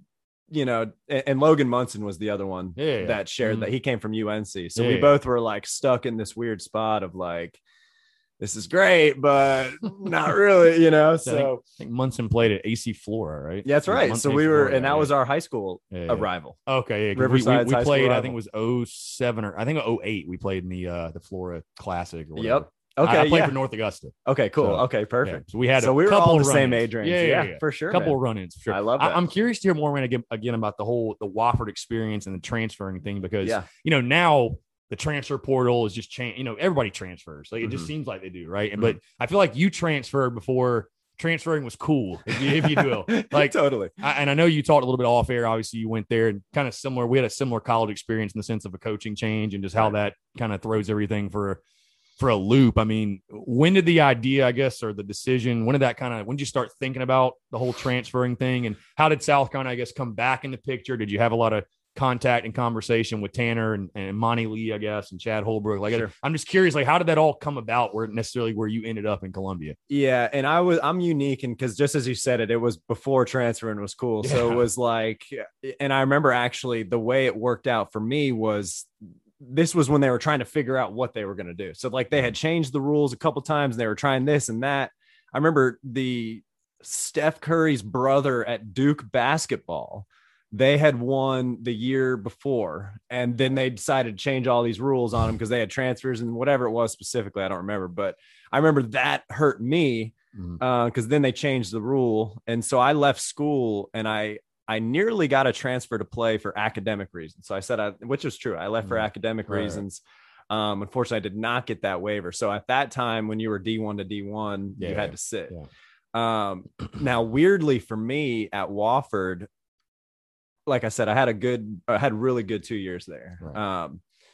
and Logan Munson was the other one that shared that. He came from UNC. So we both were like stuck in this weird spot of like, this is great, but not really, So I think Munson played at AC Flora, right? Yeah, that's right. So we were, and that was our high school rival. Okay, yeah. Riverside. We played. I think it was 07 or I think 08. We played in the Flora Classic. Or whatever. Yep. Okay. I played for North Augusta. Okay, cool. Okay, perfect. Yeah. So we had we were all the same age range. Yeah, for sure. A couple of run-ins for sure. I love that. I'm curious to hear more again about the Wofford experience and the transferring thing because now the transfer portal is just changed. Everybody transfers. Like it just seems like they do, right? But I feel like you transferred before transferring was cool, if you will. Like totally. And I know you talked a little bit off air. Obviously, you went there and kind of similar. We had a similar college experience in the sense of a coaching change and just how that kind of throws everything for a loop. I mean, when did the idea, I guess, or the decision, when did you start thinking about the whole transferring thing? And how did South Carolina, I guess, come back in the picture? Did you have a lot of contact and conversation with Tanner and Monty Lee, I guess, and Chad Holbrook? Like, sure. I'm just curious, like, how did that all come about where you ended up in Columbia? Yeah. And I'm unique. And cause just as you said it was before transferring was cool. So it was like, and I remember actually the way it worked out for me was this was when they were trying to figure out what they were going to do. So like they had changed the rules a couple times and they were trying this and that. I remember the Steph Curry's brother at Duke basketball, they had won the year before, and then they decided to change all these rules on them because they had transfers and whatever it was specifically. I don't remember, but I remember that hurt me because then they changed the rule. And so I left school and I nearly got a transfer to play for academic reasons. So I said, which is true. I left for academic reasons. Unfortunately, I did not get that waiver. So at that time, when you were D1 to D1, you had to sit. Yeah. Now, weirdly for me at Wofford, like I said, I had really good 2 years there. Right.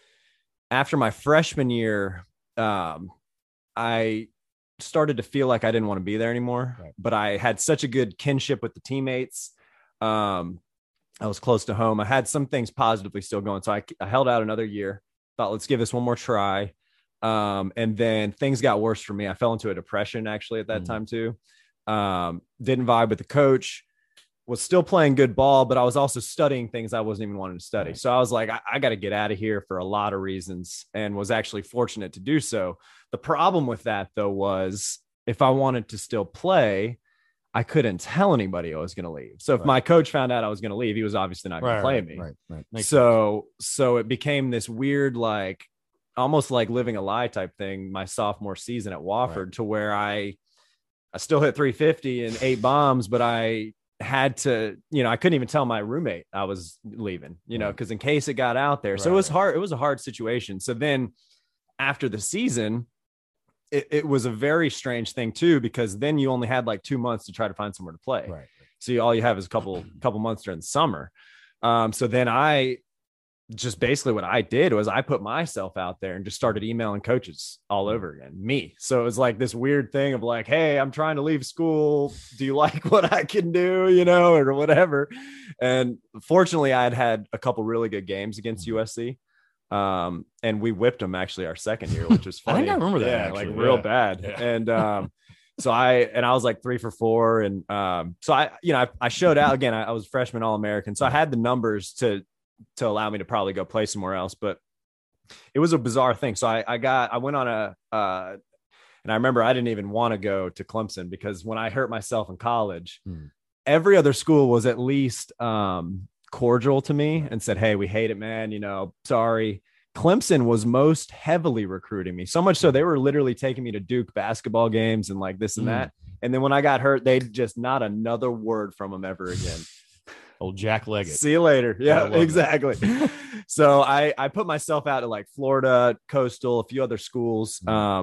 After my freshman year, I started to feel like I didn't want to be there anymore, but I had such a good kinship with the teammates. I was close to home. I had some things positively still going. So I held out another year, thought, let's give this one more try. And then things got worse for me. I fell into a depression actually at that time too. Didn't vibe with the coach, was still playing good ball, but I was also studying things I wasn't even wanting to study. So I was like, I got to get out of here for a lot of reasons, and was actually fortunate to do so. The problem with that though, was if I wanted to still play, I couldn't tell anybody I was going to leave. So if my coach found out I was going to leave, he was obviously not going to play me. Right. So it became this weird, like almost like living a lie type thing my sophomore season at Wofford, to where I still hit 350 and 8 bombs, but I had to, I couldn't even tell my roommate I was leaving, because in case it got out there. So it was hard. It was a hard situation. So then after the season, it was a very strange thing too, because then you only had like 2 months to try to find somewhere to play. Right. So all you have is a couple months during the summer. So then I just basically what I did was I put myself out there and just started emailing coaches all over again, me. So it was like this weird thing of like, hey, I'm trying to leave school. Do you like what I can do, or whatever. And fortunately I had a couple really good games against USC. And we whipped them actually our second year, which was funny. I think I remember that. Yeah, actually. like real bad. Yeah. And so I was like 3 for 4. And so I showed out again. I was freshman All-American. So I had the numbers to allow me to probably go play somewhere else. But it was a bizarre thing. So I went on and I remember I didn't even want to go to Clemson because when I hurt myself in college, every other school was at least cordial to me and said, "Hey, we hate it, man. Sorry." Clemson was most heavily recruiting me, so much so they were literally taking me to Duke basketball games and like this and that. And then when I got hurt, they just not another word from them ever again. Old Jack Leggett. See you later. Yeah, exactly. So I put myself out to like Florida, Coastal, a few other schools.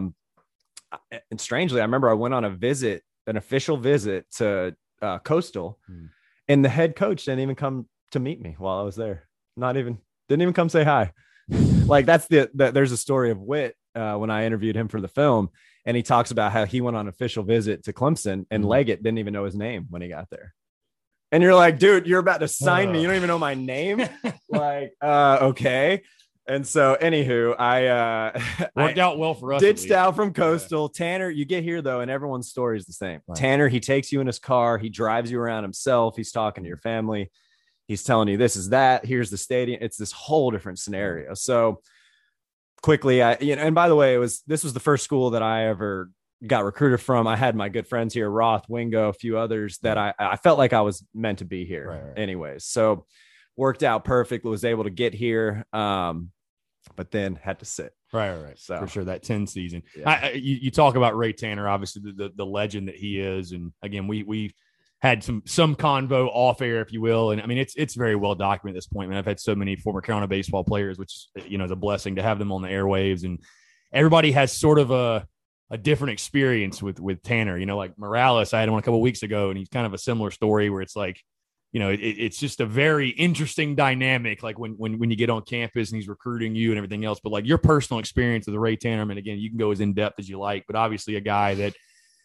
And strangely, I remember I went on an official visit to Coastal, and the head coach didn't even come to meet me while I was there. Didn't even come say hi. Like that's there's a story of Witt when I interviewed him for the film, and he talks about how he went on an official visit to Clemson, and Leggett didn't even know his name when he got there. And you're like, dude, you're about to sign me. You don't even know my name. Like, okay. And so, anywho, I worked out well for us. Ditched out from Coastal. Tanner, you get here though, and everyone's story is the same. Right. Tanner, he takes you in his car. He drives you around himself. He's talking to your family. He's telling you this is that. Here's the stadium. It's this whole different scenario. So quickly, and by the way, this was the first school that I ever got recruited from. I had my good friends here, Roth, Wingo, a few others that I felt like I was meant to be here. Right. Anyways, so worked out perfect. Was able to get here. But then had to sit. Right. So for sure, that 10 season. Yeah. You talk about Ray Tanner, obviously the legend that he is, and again, we had some convo off air, if you will, and I mean it's very well documented at this point. Man, I've had so many former Carolina baseball players, which is a blessing to have them on the airwaves, and everybody has sort of a different experience with Tanner. Like Morales, I had him on a couple of weeks ago, and he's kind of a similar story where it's like, it's just a very interesting dynamic, like when you get on campus and he's recruiting you and everything else. But like your personal experience with the Ray Tanner, and again, you can go as in depth as you like, but obviously a guy that,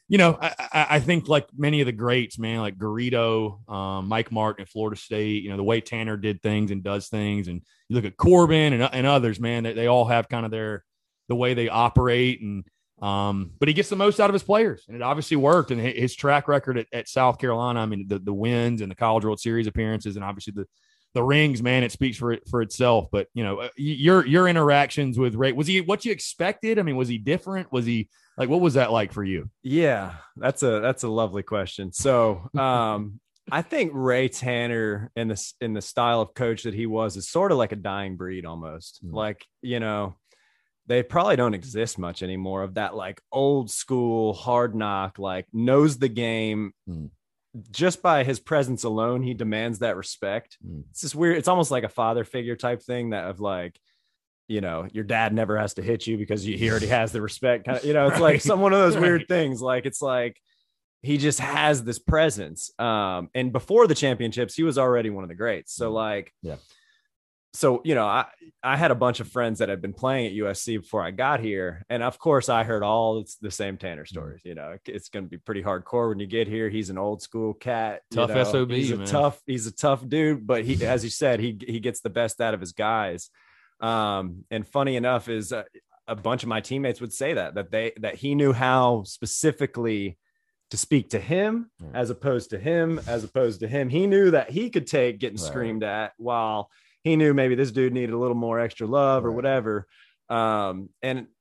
I think like many of the greats, man, like Garrido, Mike Martin at Florida State, the way Tanner did things and does things. And you look at Corbin and others, man, they all have kind of the way they operate. And, but he gets the most out of his players, and it obviously worked. And his track record at South Carolina, I mean, the wins and the College World Series appearances, and obviously the rings, man, it speaks for itself. But your interactions with Ray, was he what you expected? I mean, was he different? Was he like, what was that like for you? Yeah, that's a lovely question. So, I think Ray Tanner in the style of coach that he was is sort of like a dying breed almost. Like, they probably don't exist much anymore of that like old school hard knock, like knows the game. Just by his presence alone, he demands that respect. It's just weird. It's almost like a father figure type thing that of like, your dad never has to hit you because he already has the respect. Kind of, it's like one of those weird things. Like, it's like, he just has this presence. And before the championships, he was already one of the greats. So like, yeah. So, I had a bunch of friends that had been playing at USC before I got here. And of course I heard all the same Tanner stories. It's going to be pretty hardcore when you get here. He's an old school cat. Tough SOB, he's a tough dude, but he, as you said, he gets the best out of his guys. And funny enough is a bunch of my teammates would say that he knew how specifically to speak to him as opposed to him. He knew that he could take getting screamed at while he knew maybe this dude needed a little more extra love or whatever. And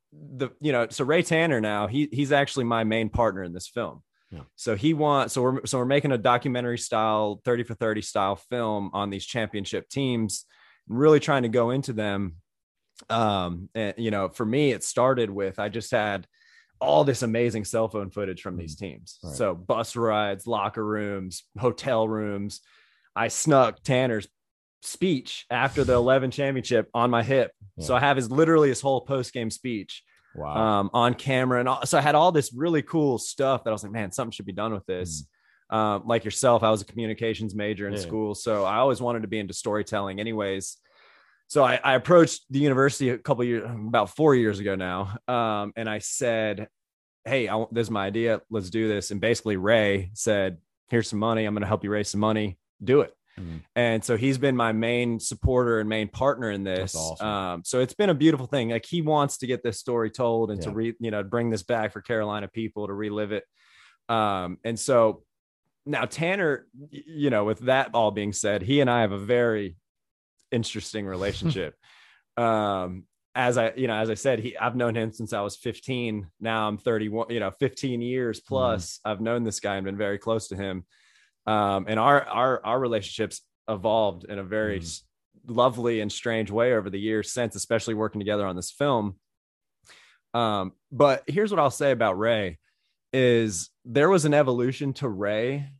so Ray Tanner now he's actually my main partner in this film. Yeah. So we're making a documentary style 30 for 30 style film on these championship teams and really trying to go into them. And for me, it started with, I just had all this amazing cell phone footage from these teams. Right. So bus rides, locker rooms, hotel rooms. I snuck Tanner's speech after the 11 championship on my hip. Yeah. So I have literally his whole post-game speech on camera. And so I had all this really cool stuff that I was like, man, something should be done with this. Like yourself, I was a communications major in school. So I always wanted to be into storytelling anyways. So I approached the university about 4 years ago now. And I said, hey, this is my idea. Let's do this. And basically Ray said, here's some money. I'm going to help you raise some money. Do it. And so he's been my main supporter and main partner in this. That's awesome. So it's been a beautiful thing. Like, he wants to get this story told and to bring this back for Carolina people to relive it. And so now Tanner, with that all being said, he and I have a very interesting relationship. As I said, I've known him since I was 15. Now I'm 31, 15 years plus. I've known this guy and been very close to him. And our relationships evolved in a very lovely and strange way over the years since, especially working together on this film. But here's what I'll say about Ray is there was an evolution to Ray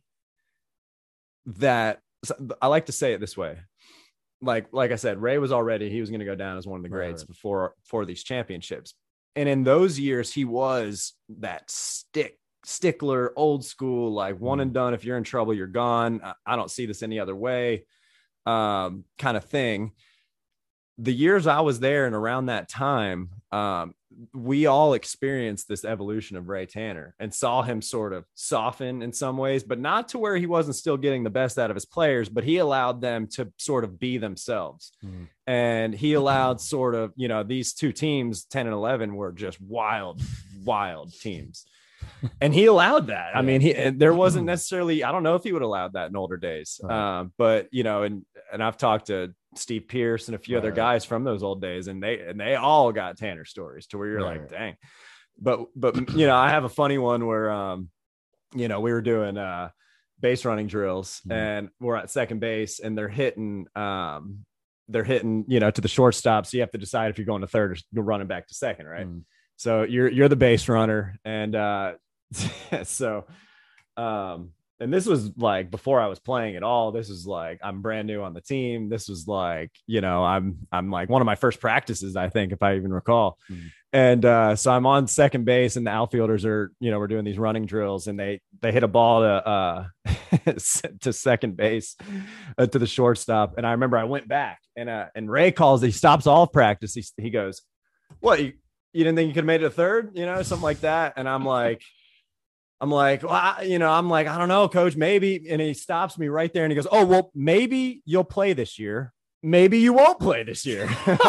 that I like to say it this way. Like I said, Ray was he was going to go down as one of the greats before these championships. And in those years, he was that stickler, old school, like one and done. If you're in trouble, you're gone. I don't see this any other way, kind of thing. The years I was there and around that time, we all experienced this evolution of Ray Tanner and saw him sort of soften in some ways, but not to where he wasn't still getting the best out of his players, but he allowed them to sort of be themselves. And he allowed sort of, these two teams, 10 and 11, were just wild teams. And he allowed that. I mean, there wasn't necessarily, I don't know if he would have allowed that in older days. But, and I've talked to Steve Pierce and a few other guys from those old days, and they all got Tanner stories to where you're like, dang. But, I have a funny one where, we were doing base running drills and we're at second base and they're hitting, to the shortstop. So you have to decide if you're going to third or you're running back to second. Right. So you're the base runner. And, and this was like before I was playing at all. This is like, I'm brand new on the team. This was like, I'm like one of my first practices, I think, if I even recall. And so I'm on second base and the outfielders are, we're doing these running drills and they hit a ball to second base, to the shortstop. And I remember I went back and Ray he stops all of practice. He goes, "What, you didn't think you could have made it a third?" Something like that. And I'm like, well, I don't know, coach, maybe. And he stops me right there and he goes, "Oh, well, maybe you'll play this year. Maybe you won't play this year."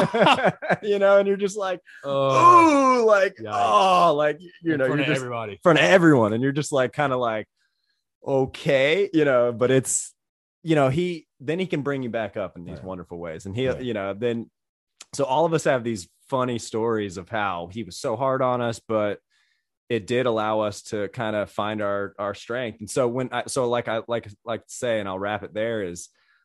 And you're just like, oh, like, oh, like, you're just everybody, in front of everyone. And you're just like, kind of like, okay, but it's, he can bring you back up in these wonderful ways. And then, so all of us have these funny stories of how he was so hard on us, but it did allow us to kind of find our strength. And so like to say, and I'll wrap it there, is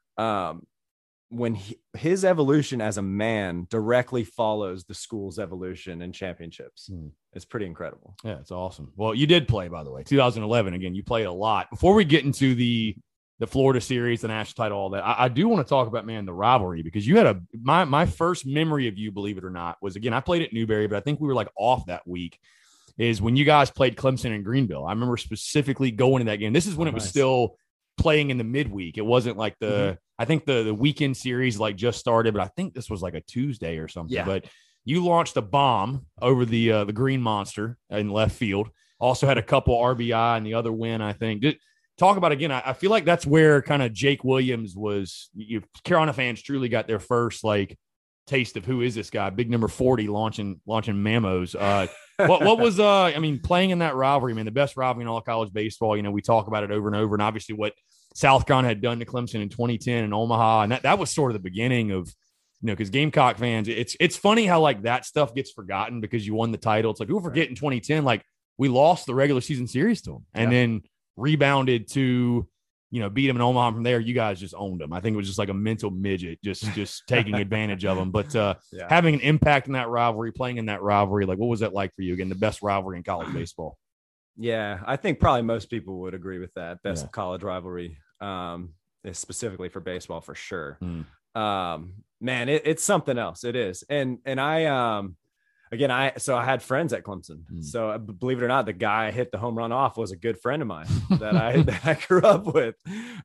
when his evolution as a man directly follows the school's evolution and championships. It's pretty incredible. Yeah, it's awesome. Well, you did play, by the way, 2011. Again, you played a lot. Before we get into the Florida series, the national title, all that, I do want to talk about, man, the rivalry, because you had my first memory of you, believe it or not, was, again, I played at Newberry, but I think we were like off that week, is when you guys played Clemson and Greenville. I remember specifically going to that game. This is when it was still playing in the midweek. It wasn't like I think the weekend series like just started, but I think this was like a Tuesday or something. Yeah. But you launched a bomb over the Green Monster in left field. Also had a couple RBI and the other win, I think. Talk about, again, I feel like that's where kind of Jake Williams was. Carolina fans truly got their first like taste of who is this guy, big number 40 launching Mamos. What was playing in that rivalry, man, the best rivalry in all of college baseball. We talk about it over and over, and obviously what South Carolina had done to Clemson in 2010 in Omaha, and that was sort of the beginning of, because Gamecock fans, it's funny how like that stuff gets forgotten because you won the title. It's like people forget in 2010, like we lost the regular season series to them and then rebounded to, beat them in Omaha. From there, you guys just owned them. I think it was just like a mental midget, just taking advantage of them. But having an impact in that rivalry, playing in that rivalry, like what was that like for you? Again, the best rivalry in college baseball. Yeah, I think probably most people would agree with that. Best college rivalry, specifically for baseball, for sure. Man, it's something else. It is. And I, again, I had friends at Clemson. So believe it or not, the guy I hit the home run off was a good friend of mine that I grew up with.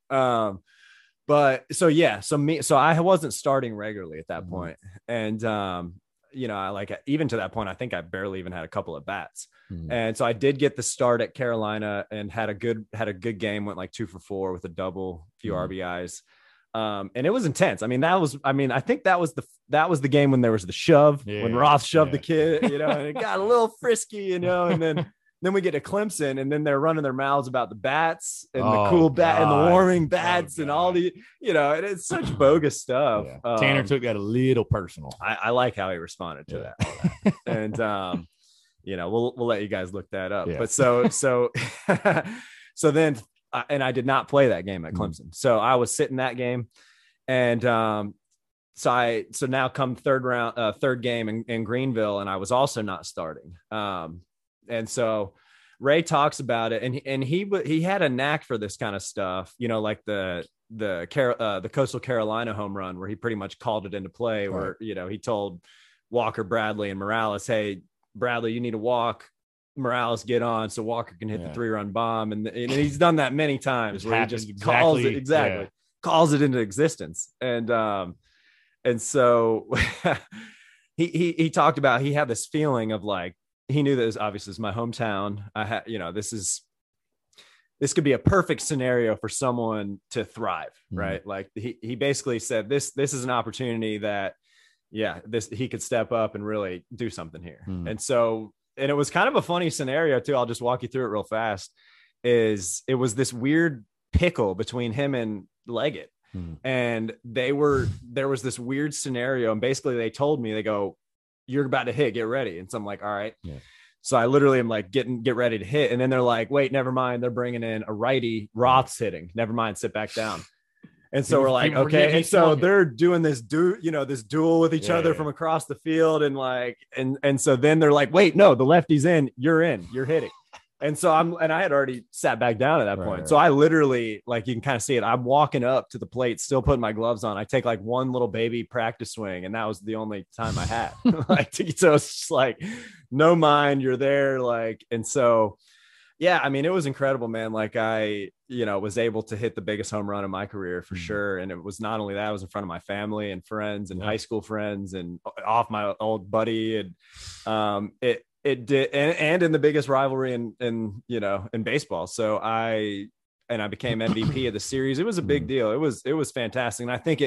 But so I wasn't starting regularly at that point. And, even to that point, I think I barely even had a couple of bats. And so I did get the start at Carolina and had a good game, went like 2 for 4 with a double, few RBIs. And it was intense. I mean, I think that was the game when there was the shove, when Roth shoved the kid, and it got a little frisky, and then we get to Clemson, and then they're running their mouths about the bats and the cool bat and the warming bats and all the, and it's such bogus stuff. Yeah. Tanner took that a little personal. I like how he responded to that. And, we'll let you guys look that up. Yeah. But so then, and I did not play that game at Clemson. So I was sitting that game, and so now come third game in Greenville, and I was also not starting. And so Ray talks about it, and he had a knack for this kind of stuff, like the Coastal Carolina home run where he pretty much called it into play, where he told Walker, Bradley, and Morales, "Hey, Bradley, you need to walk. Morales, get on so Walker can hit the 3-run bomb." And he's done that many times where he just calls it into existence. And so he talked about, he had this feeling of like, he knew that this is my hometown. I had, this could be a perfect scenario for someone to thrive, right? Like he basically said, this is an opportunity that, he could step up and really do something here. And so, and it was kind of a funny scenario too. I'll just walk you through it real fast. It was this weird pickle between him and Leggett. And there was this weird scenario. And basically they told me, they go, "You're about to hit, get ready." And so I'm like, all right. Yeah. So I literally am like, get ready to hit. And then they're like, "Wait, never mind. They're bringing in a righty. Roth's hitting. Never mind. Sit back down." And so we're like, okay. And so they're doing this duel with each other from across the field. And like, and so then they're like, "Wait, no, the lefty's in, you're hitting." And so I had already sat back down at that point. Right. So I literally, like, you can kind of see it. I'm walking up to the plate, still putting my gloves on. I take like one little baby practice swing, and that was the only time I had. So it's just like, no mind, you're there. Like, and so, yeah, I mean, it was incredible, man. Like I, was able to hit the biggest home run of my career for sure. And it was not only that, I was in front of my family and friends and high school friends and off my old buddy. And it did, and in the biggest rivalry in baseball. So I became MVP of the series. It was a big deal. It was fantastic. And I think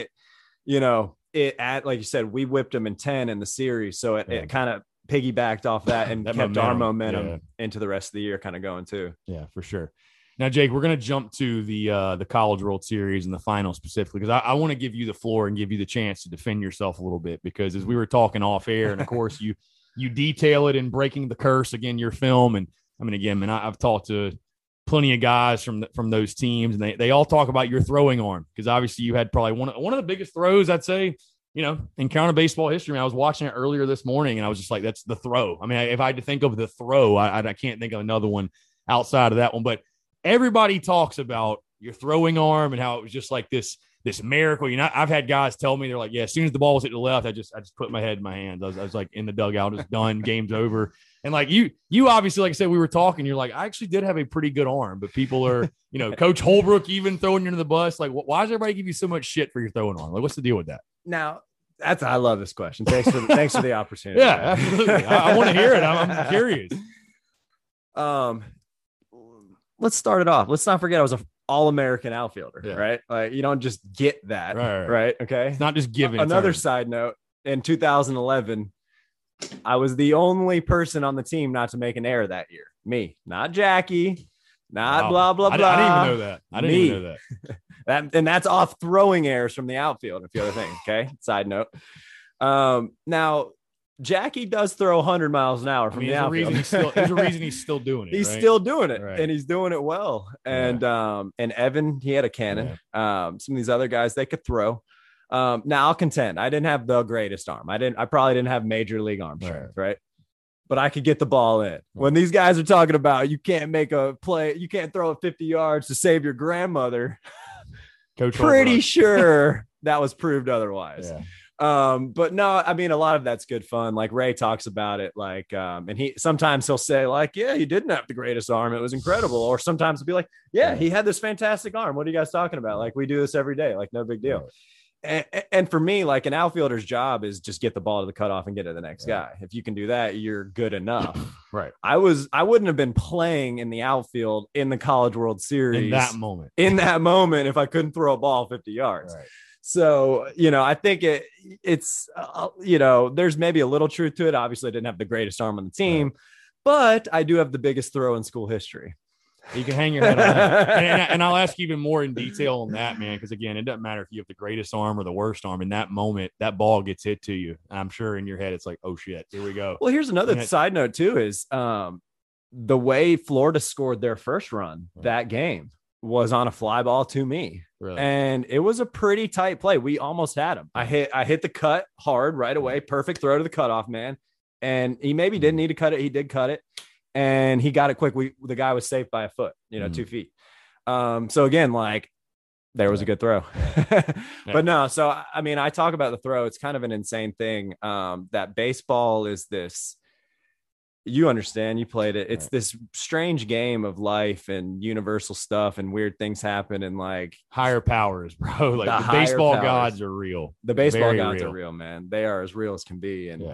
like you said, we whipped them in 10 in the series. So it kind of piggybacked off that and kept our momentum into the rest of the year kind of going too. Yeah, for sure. Now, Jake, we're going to jump to the College World Series and the final specifically, because I want to give you the floor and give you the chance to defend yourself a little bit, because as we were talking off air, and of course you detail it in Breaking the Curse, again, your film. And I mean, again, man, I've talked to plenty of guys from those teams, and they all talk about your throwing arm, because obviously you had probably one of the biggest throws, I'd say, in Carolina baseball history. I was watching it earlier this morning, and I was just like, that's the throw. I mean, if I had to think of the throw, I can't think of another one outside of that one. But everybody talks about your throwing arm and how it was just like this miracle. I've had guys tell me, they're like, yeah, as soon as the ball was hit to the left, I just put my head in my hands. I was like in the dugout, just done, game's over. And like you obviously, like I said, we were talking, you're like, I actually did have a pretty good arm, but people are, Coach Holbrook even throwing you under the bus. Like, why does everybody give you so much shit for your throwing arm? Like, what's the deal with that? Now, I love this question. Thanks for the opportunity. Yeah, absolutely. I want to hear it. I'm curious. Let's start it off. Let's not forget I was an All-American outfielder, right? Like, you don't just get that, right? Okay. It's not just given. Another side note, in 2011, I was the only person on the team not to make an error that year. Me, not Jackie, not blah, blah, blah. I didn't even know that. I didn't even know that. And that's off throwing errors from the outfield and a few other things, okay? Side note. Now, Jackie does throw 100 miles an hour from the outfield. There's a reason he's still doing it. He's still doing it, and he's doing it well. And Evan, he had a cannon. Some of these other guys, they could throw. Now I'll contend, I didn't have the greatest arm. I probably didn't have major league arm strength, right? But I could get the ball in. When these guys are talking about you can't make a play, you can't throw it 50 yards to save your grandmother. Coach pretty sure that was proved otherwise. Yeah. But no, I mean, a lot of that's good fun. Like Ray talks about it, like, and sometimes he'll say like, yeah, he didn't have the greatest arm. It was incredible. Or sometimes he'll be like, yeah, he had this fantastic arm. What are you guys talking about? Like, we do this every day. Like, no big deal. And for me, like an outfielder's job is just get the ball to the cutoff and get to the next guy. If you can do that, you're good enough. Right. I wouldn't have been playing in the outfield in the College World Series in that moment if I couldn't throw a ball 50 yards. Right. So, I think it's there's maybe a little truth to it. Obviously, I didn't have the greatest arm on the team, but I do have the biggest throw in school history. You can hang your head on that. And I'll ask you even more in detail on that, man, because, again, it doesn't matter if you have the greatest arm or the worst arm. In that moment, that ball gets hit to you. I'm sure in your head it's like, oh, shit, here we go. Well, here's another side note, too, is the way Florida scored their first run that game was on a fly ball to me. Really? And it was a pretty tight play. We almost had him. I hit the cut hard right away. Perfect throw to the cutoff, man. And he maybe didn't need to cut it. He did cut it. And he got it quick. The guy was safe by a foot, 2 feet. So again, like there was a good throw, but no. So, I mean, I talk about the throw. It's kind of an insane thing. That baseball is this, you understand, you played it. It's this strange game of life and universal stuff and weird things happen. And like higher powers, bro, like the baseball gods are real. The baseball gods are real, man. They are as real as can be. And,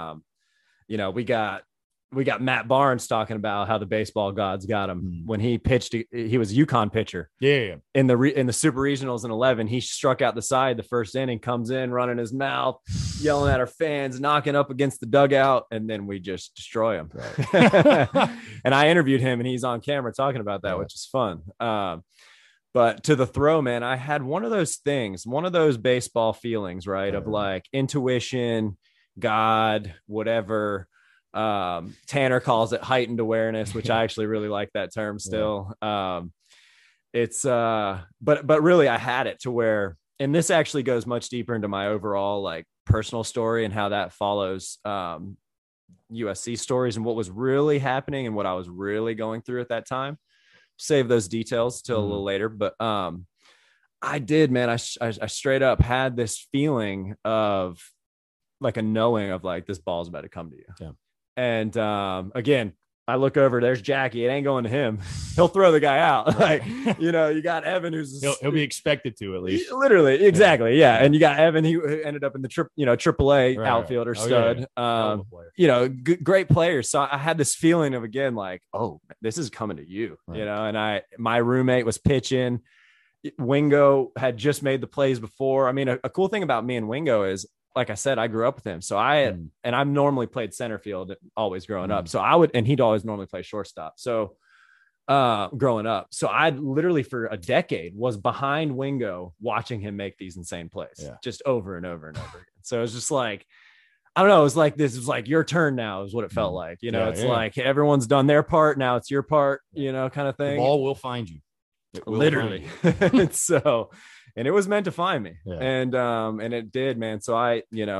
we got Matt Barnes talking about how the baseball gods got him when he pitched. He was a UConn pitcher. Yeah. In the super regionals in 11, he struck out the side the first inning, comes in running his mouth, yelling at our fans, knocking up against the dugout. And then we just destroy him. Right. And I interviewed him and he's on camera talking about that, which is fun. But to the throw, man, I had one of those baseball feelings, right? Of like intuition, God, whatever. Tanner calls it heightened awareness, which I actually really like that term still. It's but really I had it to where, and this actually goes much deeper into my overall like personal story and how that follows USC stories and what was really happening and what I was really going through at that time. Save those details till a little later, but I did, man. I straight up had this feeling of like a knowing of like this ball's about to come to you. Yeah. And again, I look over, there's Jackie. It ain't going to him. He'll throw the guy out. Like, you got Evan, who's he'll be expected to, at least. Literally. Exactly. Yeah. And you got Evan, who ended up in the AAA outfielder stud. Great players. So I had this feeling of, again, like, oh, this is coming to you, and my roommate was pitching. Wingo had just made the plays before. I mean, a cool thing about me and Wingo is, like I said, I grew up with him. So and I've normally played center field always growing up. So and he'd always normally play shortstop. So growing up. So I literally for a decade was behind Wingo watching him make these insane plays just over and over and over again. So it was just like, I don't know. It was like, this is like your turn now is what it felt like, like everyone's done their part. Now it's your part, kind of thing. The ball will find you. Literally. So, and it was meant to find me. Yeah. And it did, man. So I,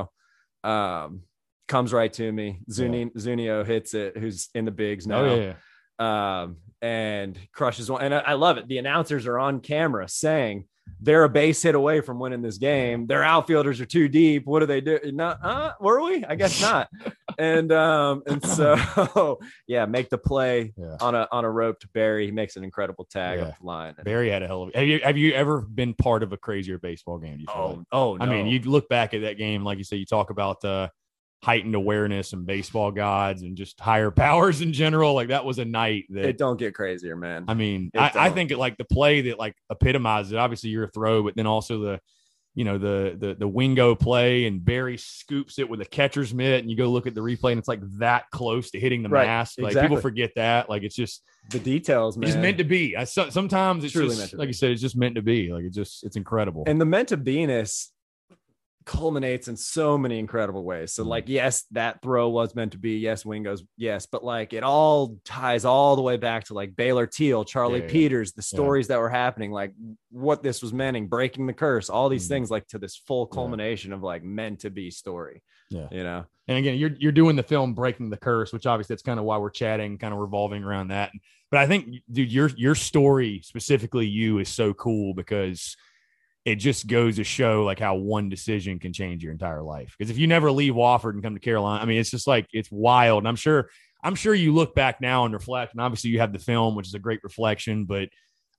comes right to me. Zunio hits it, who's in the bigs now. And crushes one. And I love it. The announcers are on camera saying they're a base hit away from winning this game. Their outfielders are too deep. What do they do? Were we? I guess not. And so make the play on a rope to Barry. He makes an incredible tag up the line. Barry had a hell of have you ever been part of a crazier baseball game? No. I mean, you look back at that game, like you said, you talk about heightened awareness and baseball gods and just higher powers in general. Like that was a night that it don't get crazier, man. I mean, I think it like the play that like epitomizes it, obviously your throw, but then also the Wingo play and Barry scoops it with a catcher's mitt and you go look at the replay and it's like that close to hitting the mask. Like people forget that. Like it's just the details, man. It's meant to be. Sometimes it's truly just like you said, it's just meant to be. Like it's incredible. And the meant to be-ness culminates in so many incredible ways. So like, yes, that throw was meant to be. Yes, Wingo's. Yes. But like it all ties all the way back to like Baylor Teal, Charlie Peters, the stories that were happening, like what this was meaning, breaking the curse, all these things like to this full culmination of like meant to be story. Yeah. And again, you're doing the film Breaking the Curse, which obviously that's kind of why we're chatting, kind of revolving around that. But I think, dude, your story, specifically you, is so cool because it just goes to show like how one decision can change your entire life. Because if you never leave Wofford and come to Carolina, I mean, it's just like, it's wild. And I'm sure you look back now and reflect, and obviously you have the film, which is a great reflection, but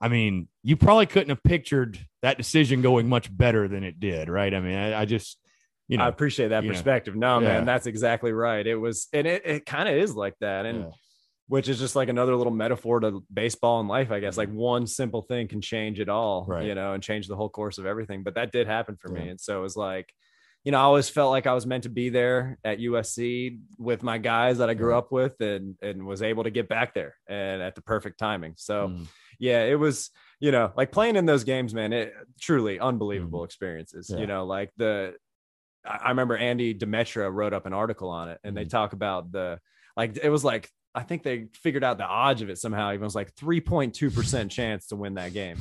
I mean, you probably couldn't have pictured that decision going much better than it did, right? I mean, I just, I appreciate that perspective. No, man, that's exactly right. It was, and it kind of is like that. And which is just like another little metaphor to baseball and life, I guess. Like one simple thing can change it all, and change the whole course of everything. But that did happen for me. And so it was like, I always felt like I was meant to be there at USC with my guys that I grew up with and was able to get back there and at the perfect timing. So it was, like playing in those games, man, it truly unbelievable experiences, like I remember Andy Demetra wrote up an article on it and they talk about it was like, I think they figured out the odds of it somehow. It was like 3.2% chance to win that game,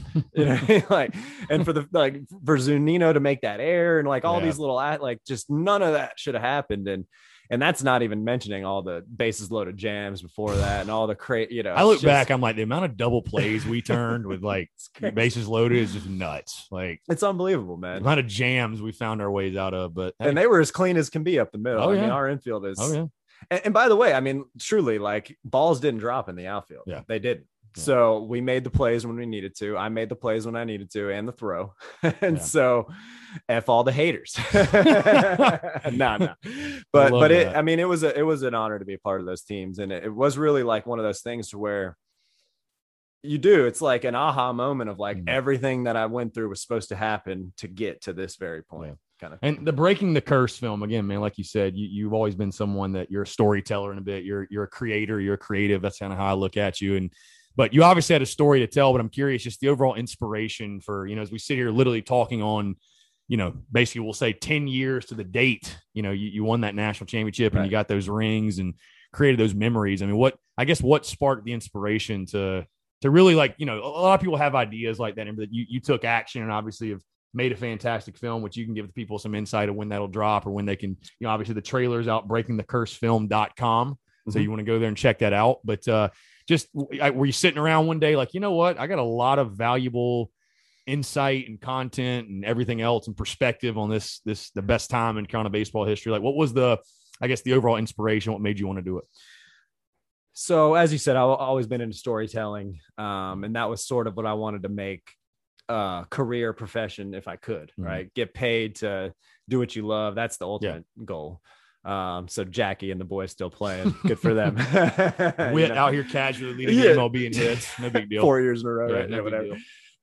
and for for Zunino to make that error and like all these little, just none of that should have happened. And that's not even mentioning all the bases loaded jams before that and all the I look back, I'm like, the amount of double plays we turned with like bases loaded is just nuts. Like it's unbelievable, man. The amount of jams we found our ways out of, but and they were as clean as can be up the middle. I mean, our infield is. Oh yeah. And by the way, I mean, truly, like balls didn't drop in the outfield. Yeah, they didn't. Yeah. So we made the plays when we needed to. I made the plays when I needed to, and the throw. And so, F all the haters. No. But it was an honor to be a part of those teams, and it was really like one of those things to where it's like an aha moment of like everything that I went through was supposed to happen to get to this very point. Yeah. Kind of. And the Breaking the Curse film, again, man, like you said, you've always been someone that you're a storyteller in a bit. You're a creator, you're a creative. That's kind of how I look at you. But you obviously had a story to tell, but I'm curious, just the overall inspiration for, as we sit here literally talking on, basically we'll say 10 years to the date, you won that national championship and you got those rings and created those memories. I mean, what sparked the inspiration to really like, a lot of people have ideas like that, but you took action and obviously have made a fantastic film, which you can give the people some insight of when that'll drop or when they can, obviously the trailer's out, breakingthecursefilm.com. So you want to go there and check that out. But were you sitting around one day like, you know what, I got a lot of valuable insight and content and everything else and perspective on this, the best time in kind of baseball history. Like what was the overall inspiration? What made you want to do it? So as you said, I've always been into storytelling. And that was sort of what I wanted to make career profession if I could, right? Get paid to do what you love. That's the ultimate goal. So Jackie and the boys still playing. Good for them. Witt out here casually leading MLB in hits. No big deal. 4 years in a row. Right? No whatever.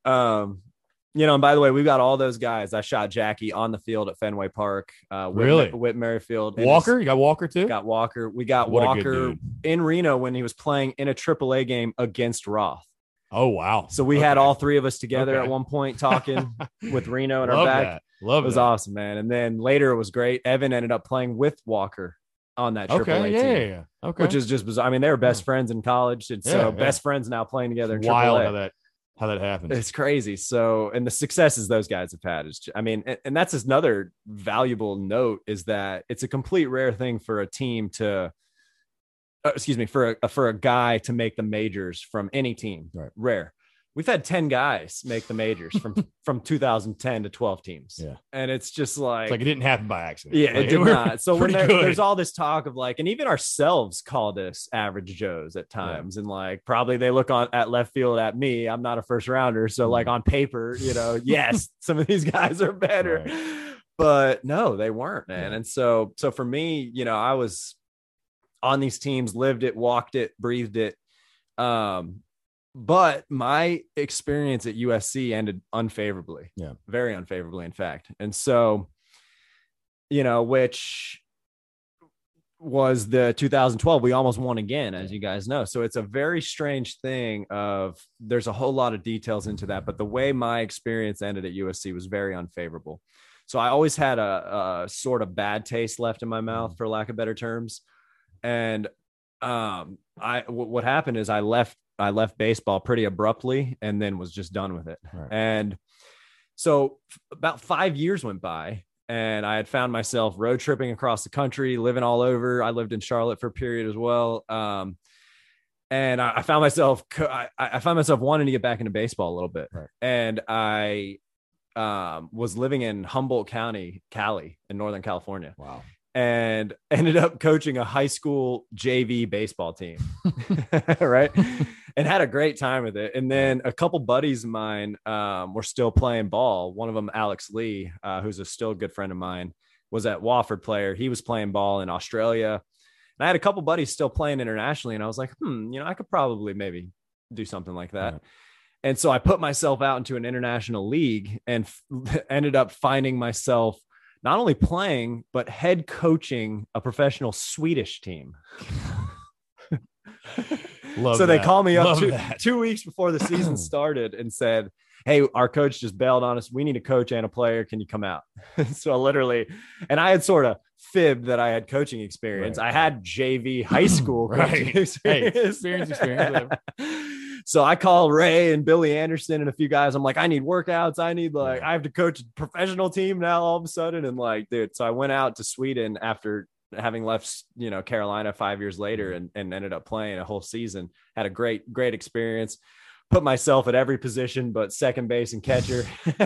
And by the way, we've got all those guys. I shot Jackie on the field at Fenway Park. Whit Merrifield. Walker? You got Walker too? Got Walker. We got Walker in Reno when he was playing in a AAA game against Roth. Oh, wow. So we had all three of us together at one point talking with Reno in our back. Love it. It was awesome, man. And then later it was great. Evan ended up playing with Walker on that AAA team. Yeah. Okay. Which is just bizarre. I mean, they were best friends in college. And so best friends now playing together in AAA. Wild how that happened. It's crazy. So, and the successes those guys have had is, and that's another valuable note is that it's a complete rare thing for a team to, for a guy to make the majors from any team. Right. Rare. We've had 10 guys make the majors from 2010 to 12 teams. Yeah. And it's just like it didn't happen by accident. Yeah, it did not. So when there's all this talk of like, and even ourselves called us average Joes at times. Yeah. And like, probably they look at left field at me. I'm not a first rounder. So like on paper, yes, some of these guys are better, but no, they weren't, man. Yeah. And so for me, I was on these teams, lived it, walked it, breathed it. But my experience at USC ended unfavorably. Yeah. Very unfavorably, in fact. And so, which was the 2012, we almost won again, as you guys know. So it's a very strange thing there's a whole lot of details into that, but the way my experience ended at USC was very unfavorable. So I always had a sort of bad taste left in my mouth, for lack of better terms. And what happened is I left baseball pretty abruptly and then was just done with it. Right. And so about 5 years went by and I had found myself road tripping across the country, living all over. I lived in Charlotte for a period as well. And I found myself, wanting to get back into baseball a little bit. Right. And I was living in Humboldt County, Cali in Northern California. Wow. And ended up coaching a high school JV baseball team. Right. and had a great time with it. And then a couple buddies of mine were still playing ball. One of them, Alex Lee, who's a still good friend of mine, was at Wofford player. He was playing ball in Australia. And I had a couple buddies still playing internationally. And I was like, I could probably maybe do something like that. Right. And so I put myself out into an international league and ended up finding myself not only playing, but head coaching a professional Swedish team. So they called me up 2 weeks before the season started and said, hey, our coach just bailed on us. We need a coach and a player. Can you come out? So literally, and I had sort of fibbed that I had coaching experience. Right. I had JV high school coaching experience. Hey, experience. So I called Ray and Billy Anderson and a few guys. I'm like, I need workouts. I have to coach a professional team now all of a sudden. And dude, so I went out to Sweden after having left, Carolina 5 years later and ended up playing a whole season. Had a great experience. Put myself at every position but second base and catcher.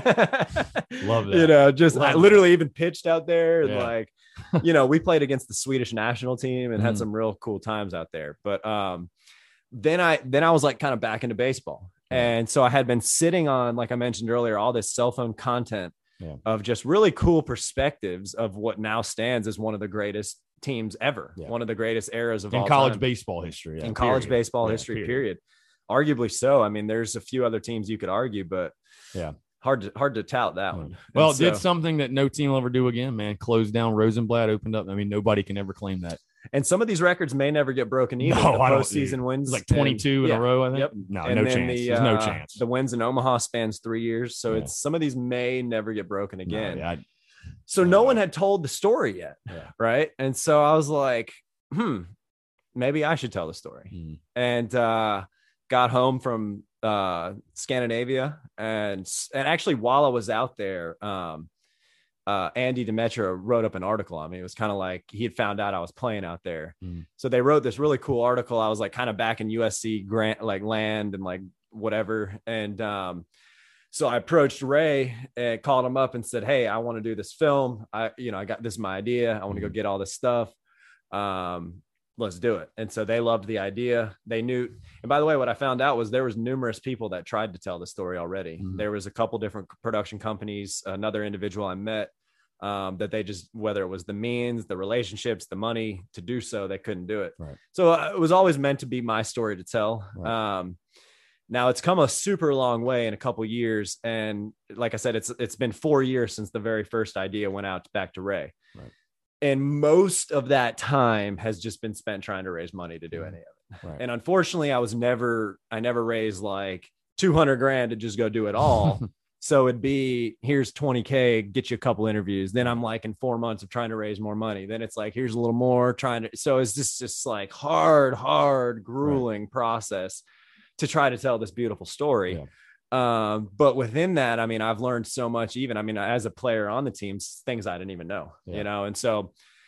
Love that. I literally even pitched out there. And we played against the Swedish national team and had some real cool times out there. But then I was like kind of back into baseball. And so I had been sitting on, like I mentioned earlier, all this cell phone content of just really cool perspectives of what now stands as one of the greatest teams ever. One of the greatest eras of all college baseball history. In college baseball history, period. Arguably so. I mean, there's a few other teams you could argue, but hard to tout that one. Well, it did something that no team will ever do again, man. Closed down Rosenblatt, opened up. I mean, nobody can ever claim that. And some of these records may never get broken either. No, the postseason wins, like 22 in a row, I think. Yep. No chance. There's no chance. The wins in Omaha spans 3 years, so it's some of these may never get broken again. So no one had told the story yet, right? And so I was like, maybe I should tell the story. And got home from Scandinavia, and actually while I was out there, Andy Demetra wrote up an article on me. It was kind of like he had found out I was playing out there. So they wrote this really cool article. I was like kind of back in USC grant, like land and like whatever. And so I approached Ray and called him up and said, hey, I want to do this film. I got this is my idea. I want to go get all this stuff. Let's do it. And so they loved the idea. They knew. And by the way, what I found out was there was numerous people that tried to tell the story already. There was a couple different production companies, another individual I met that they just, whether it was the means, the relationships, the money to do so, they couldn't do it. Right. So it was always meant to be my story to tell. Right. Now it's come a super long way in a couple years. And like I said, it's been 4 years since the very first idea went out back to Ray. Right. And most of that time has just been spent trying to raise money to do any of it. Right. And unfortunately, I never raised like 200 grand to just go do it all. So it'd be, here's 20K, get you a couple interviews. Then I'm like in 4 months of trying to raise more money. Then it's like, here's a little more so it's just like hard, grueling process to try to tell this beautiful story. But within that, I mean, I've learned so much, as a player on the team, things I didn't even know, and so,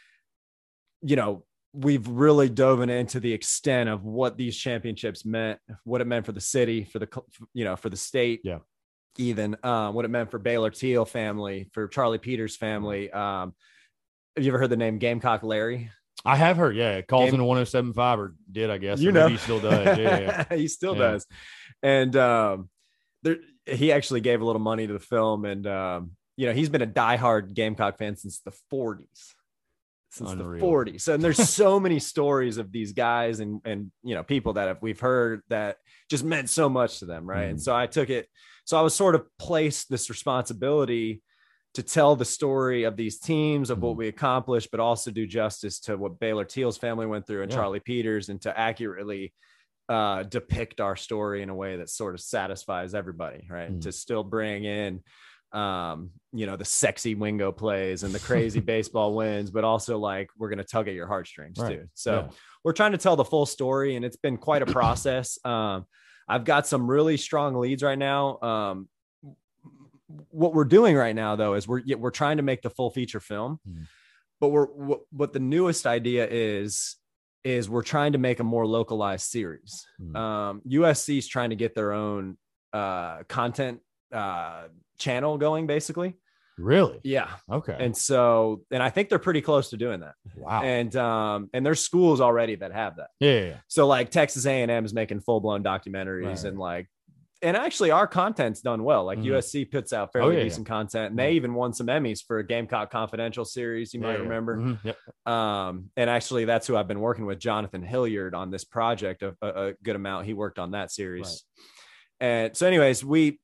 we've really dove into the extent of what these championships meant, what it meant for the city, for the state, even what it meant for Baylor Teal family, for Charlie Peters family. Have you ever heard the name Gamecock Larry? I have heard. Yeah. It calls into 107.5 or did, I guess. Maybe he still does. Yeah. He still does. And, he actually gave a little money to the film, and he's been a diehard Gamecock fan since the 40s. So, and there's so many stories of these guys and people that we've heard that just meant so much to them, right? And so I took it. So I was sort of placed this responsibility to tell the story of these teams, of what we accomplished, but also do justice to what Baylor Teal's family went through and Charlie Peters, and to accurately depict our story in a way that sort of satisfies everybody, right? To still bring in the sexy Wingo plays and the crazy baseball wins, but also like we're going to tug at your heartstrings too. So we're trying to tell the full story, and it's been quite a process. I've got some really strong leads right now. What we're doing right now though is we're trying to make the full feature film, but what the newest idea is we're trying to make a more localized series. USC is trying to get their own content channel going, basically. Really? Yeah. Okay. And I think they're pretty close to doing that. Wow. And there's schools already that have that. Yeah. So like Texas A&M is making full blown documentaries, Right. and actually our content's done well. Like Mhm. USC puts out fairly decent content, and they even won some Emmys for a Gamecock Confidential series. You might remember. Mm-hmm. Yep. And actually that's who I've been working with, Jonathan Hilliard, on this project a good amount. He worked on that series. Right. And so anyways,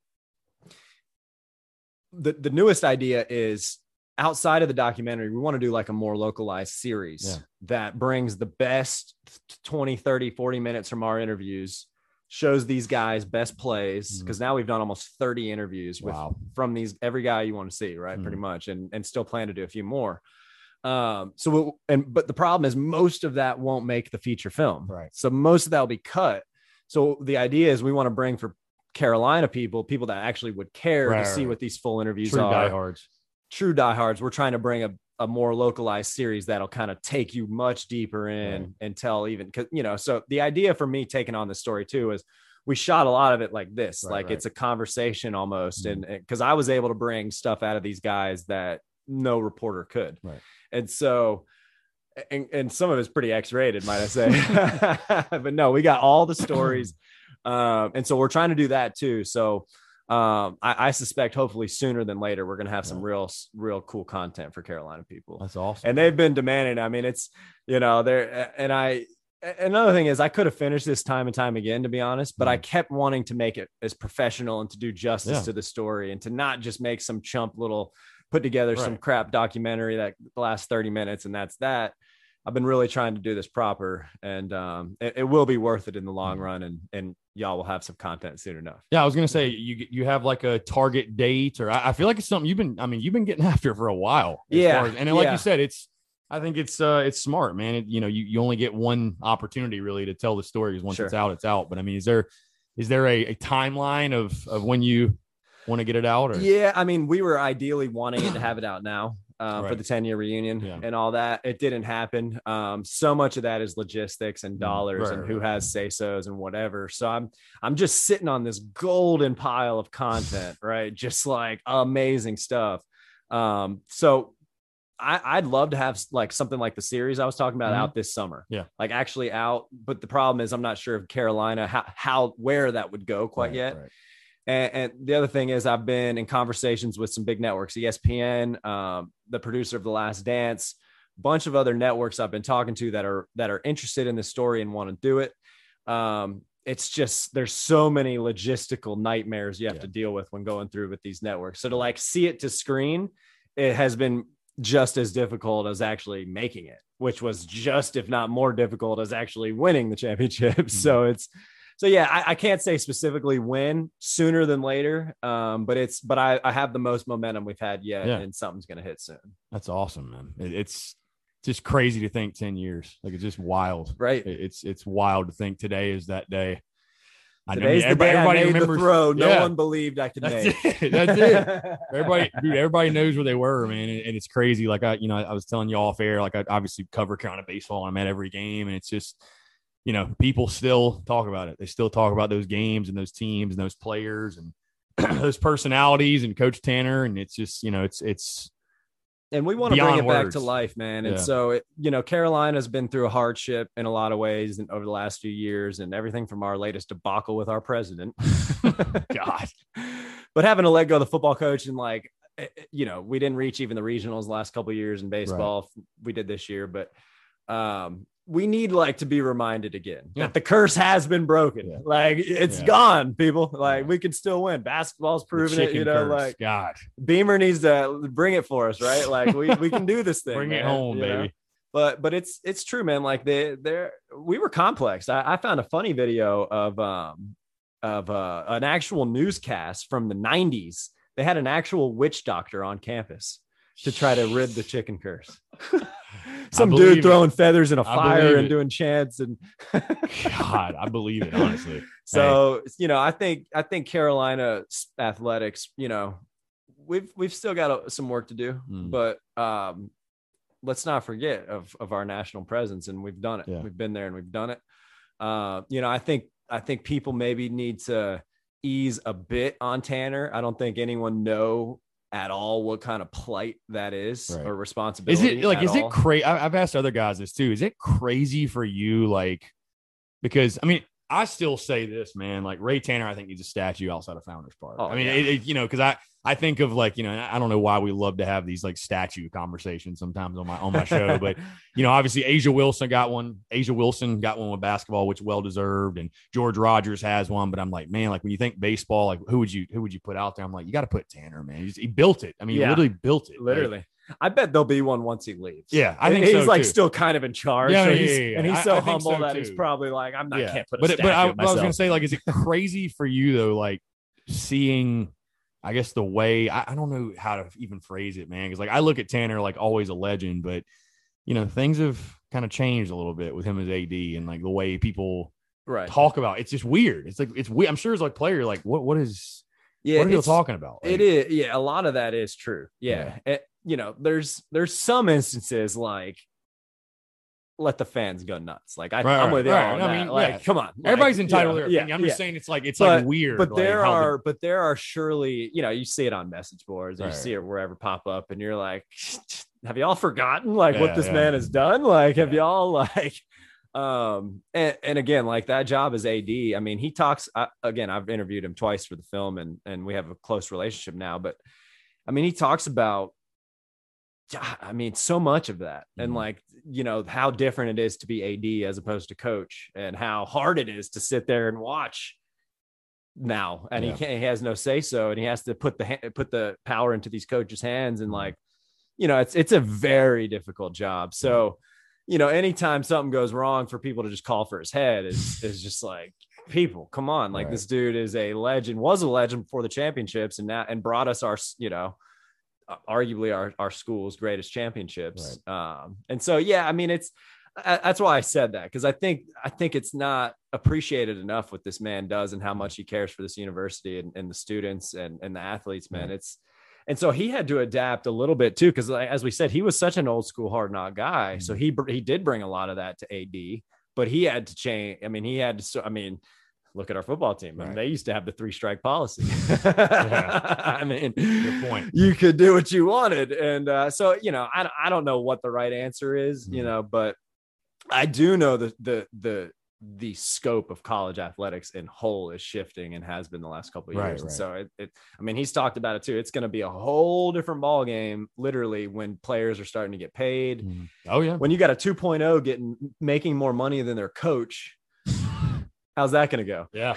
the newest idea is, outside of the documentary, we want to do like a more localized series that brings the best 20, 30, 40 minutes from our interviews, shows these guys best plays. Because now we've done almost 30 interviews from every guy you want to see, right? Pretty much. And still plan to do a few more. But the problem is most of that won't make the feature film. Right. So most of that will be cut. So the idea is we want to bring, for Carolina people that actually would care to see what these full interviews are. True diehards. We're trying to bring a more localized series that'll kind of take you much deeper in and tell even, because, so the idea for me taking on this story too is we shot a lot of it like this, it's a conversation almost. And because I was able to bring stuff out of these guys that no reporter could. Right. And so, and some of it's pretty X-rated, might I say, but no, we got all the stories. And so we're trying to do that too. So I suspect hopefully sooner than later, we're going to have some real cool content for Carolina people. That's awesome. And they've been demanding. I mean, it's, another thing is I could have finished this time and time again, to be honest, but I kept wanting to make it as professional and to do justice to the story, and to not just make some chump little put together some crap documentary that lasts 30 minutes. And that's that. I've been really trying to do this proper, and it will be worth it in the long run, and y'all will have some content soon enough. Yeah, I was gonna say you have like a target date, or I feel like it's something you've been getting after for a while. Like you said, I think it's smart, man. You only get one opportunity really to tell the stories. Once it's out. But I mean, is there a timeline of when you want to get it out? Or? Yeah, I mean, we were ideally wanting it to have it out now. For the 10-year reunion and all that. It didn't happen. So much of that is logistics and dollars and who has say-sos and whatever. So I'm just sitting on this golden pile of content, right? Just like amazing stuff. So I'd love to have like something like the series I was talking about out this summer. Yeah. Like actually out. But the problem is I'm not sure of Carolina, where that would go quite yet. Right. And the other thing is I've been in conversations with some big networks, ESPN, the producer of The Last Dance, a bunch of other networks I've been talking to that are interested in this story and want to do it. It's just, there's so many logistical nightmares you have to deal with when going through with these networks. So to like see it to screen, it has been just as difficult as actually making it, which was just, if not more difficult, as actually winning the championship. Mm-hmm. So yeah, I can't say specifically when, sooner than later. But I have the most momentum we've had yet, and something's going to hit soon. That's awesome, man. It's just crazy to think 10 years. Like, it's just wild, right? It's wild to think today is that day. Today's the day I made the throw. No one believed I could make. That's it. Everybody knows where they were, man. And it's crazy. Like I was telling you off air, like I obviously cover Carolina baseball, and I'm at every game, and it's just, people still talk about it. They still talk about those games and those teams and those players and those personalities and Coach Tanner. And it's just, it's and we want to bring it back to life, man. And so, Carolina's been through a hardship in a lot of ways and over the last few years, and everything from our latest debacle with our president. God. But having to let go of the football coach, and we didn't reach even the regionals the last couple of years in baseball. Right. We did this year, but we need to be reminded again that the curse has been broken. Yeah. Like, it's gone, people. Like, we can still win. Basketball's proven it, curse. God, Beamer needs to bring it for us, right? Like, we can do this thing. Bring it home, baby. But it's true, man. Like, we were complex. I found a funny video of an actual newscast from the 90s. They had an actual witch doctor on campus to try to rid the chicken curse. Some dude throwing feathers in a fire and doing chants, and God, I believe it, honestly. So, I think Carolina athletics, we've still got some work to do, but let's not forget of our national presence, and we've done it. Yeah. We've been there and we've done it. I think people maybe need to ease a bit on Tanner. I don't think anyone at all what kind of plight that is Right. or responsibility. Is it crazy? I've asked other guys this too. Is it crazy for you? Like, because I mean, I still say this, man, like Ray Tanner, I think needs a statue outside of Founders Park. Oh, I mean, yeah. because I think of like, I don't know why we love to have these like statue conversations sometimes on my show, but obviously Asia Wilson got one with basketball, which well deserved, and George Rogers has one. But I'm like, man, like when you think baseball, like who would you put out there? I'm like, you got to put Tanner, man. He built it. I mean, he literally built it. Literally. Like, I bet there'll be one once he leaves. Yeah, I think he's so like too. still kind of in charge. Yeah, so and he's so humble that he's probably like, I'm not can't put a statue I of myself. was gonna say, like, is it crazy for you though, like seeing, I guess the way I don't know how to even phrase it, man, because like I look at Tanner like always a legend, but things have kind of changed a little bit with him as AD and like the way people talk about it's just weird. It's like it's weird. I'm sure as like player, like what are people talking about? Like, it is, yeah. A lot of that is true. Yeah. There's some instances like let the fans go nuts. Like I'm with you on that. I mean, like, come on, everybody's entitled to their opinion. I'm just saying it's like weird. But there are surely, you see it on message boards and you see it wherever pop up, and you're like, have y'all forgotten like what this man has done? Like, have y'all like, and again, like that job as AD. I mean, he talks again. I've interviewed him twice for the film, and we have a close relationship now. But I mean, he talks about, I mean, so much of that, and like, how different it is to be AD as opposed to coach, and how hard it is to sit there and watch now. And he has no say so, and he has to put the power into these coaches' hands, and like, it's a very difficult job. So, anytime something goes wrong, for people to just call for his head is just like, people, come on. Like, this dude is was a legend before the championships, and brought us our, arguably our school's greatest championships. And so, yeah, I mean, that's why I said that. Cause I think it's not appreciated enough what this man does and how much he cares for this university and the students and the athletes, man. And so he had to adapt a little bit too. Cause as we said, he was such an old school hard knock guy. So he did bring a lot of that to AD, but he had to change. I mean, look at our football team. I mean, they used to have the 3-strike policy. I mean, good point. You could do what you wanted. And so, I don't know what the right answer is, but I do know the scope of college athletics in whole is shifting and has been the last couple of years. And so I mean, he's talked about it too. It's going to be a whole different ball game, literally, when players are starting to get paid. Oh yeah. When you got a 2.0 making more money than their coach, how's that going to go? Yeah.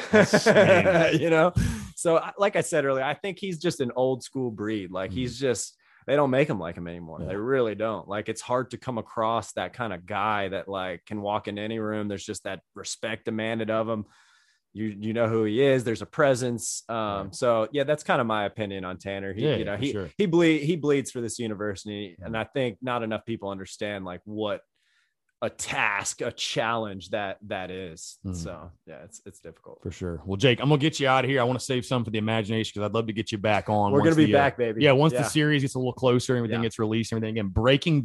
So like I said earlier, I think he's just an old school breed. Like they don't make him like him anymore. They really don't. Like, it's hard to come across that kind of guy that like can walk in any room. There's just that respect demanded of him. You know who he is. There's a presence. So yeah, that's kind of my opinion on Tanner. He bleeds for this university. And I think not enough people understand like what a challenge that is. So yeah, it's difficult for sure. Well, Jake, I'm gonna get you out of here. I want to save some for the imagination because I'd love to get you back on. We're gonna be back, baby. Yeah, once the series gets a little closer, everything gets released, everything again.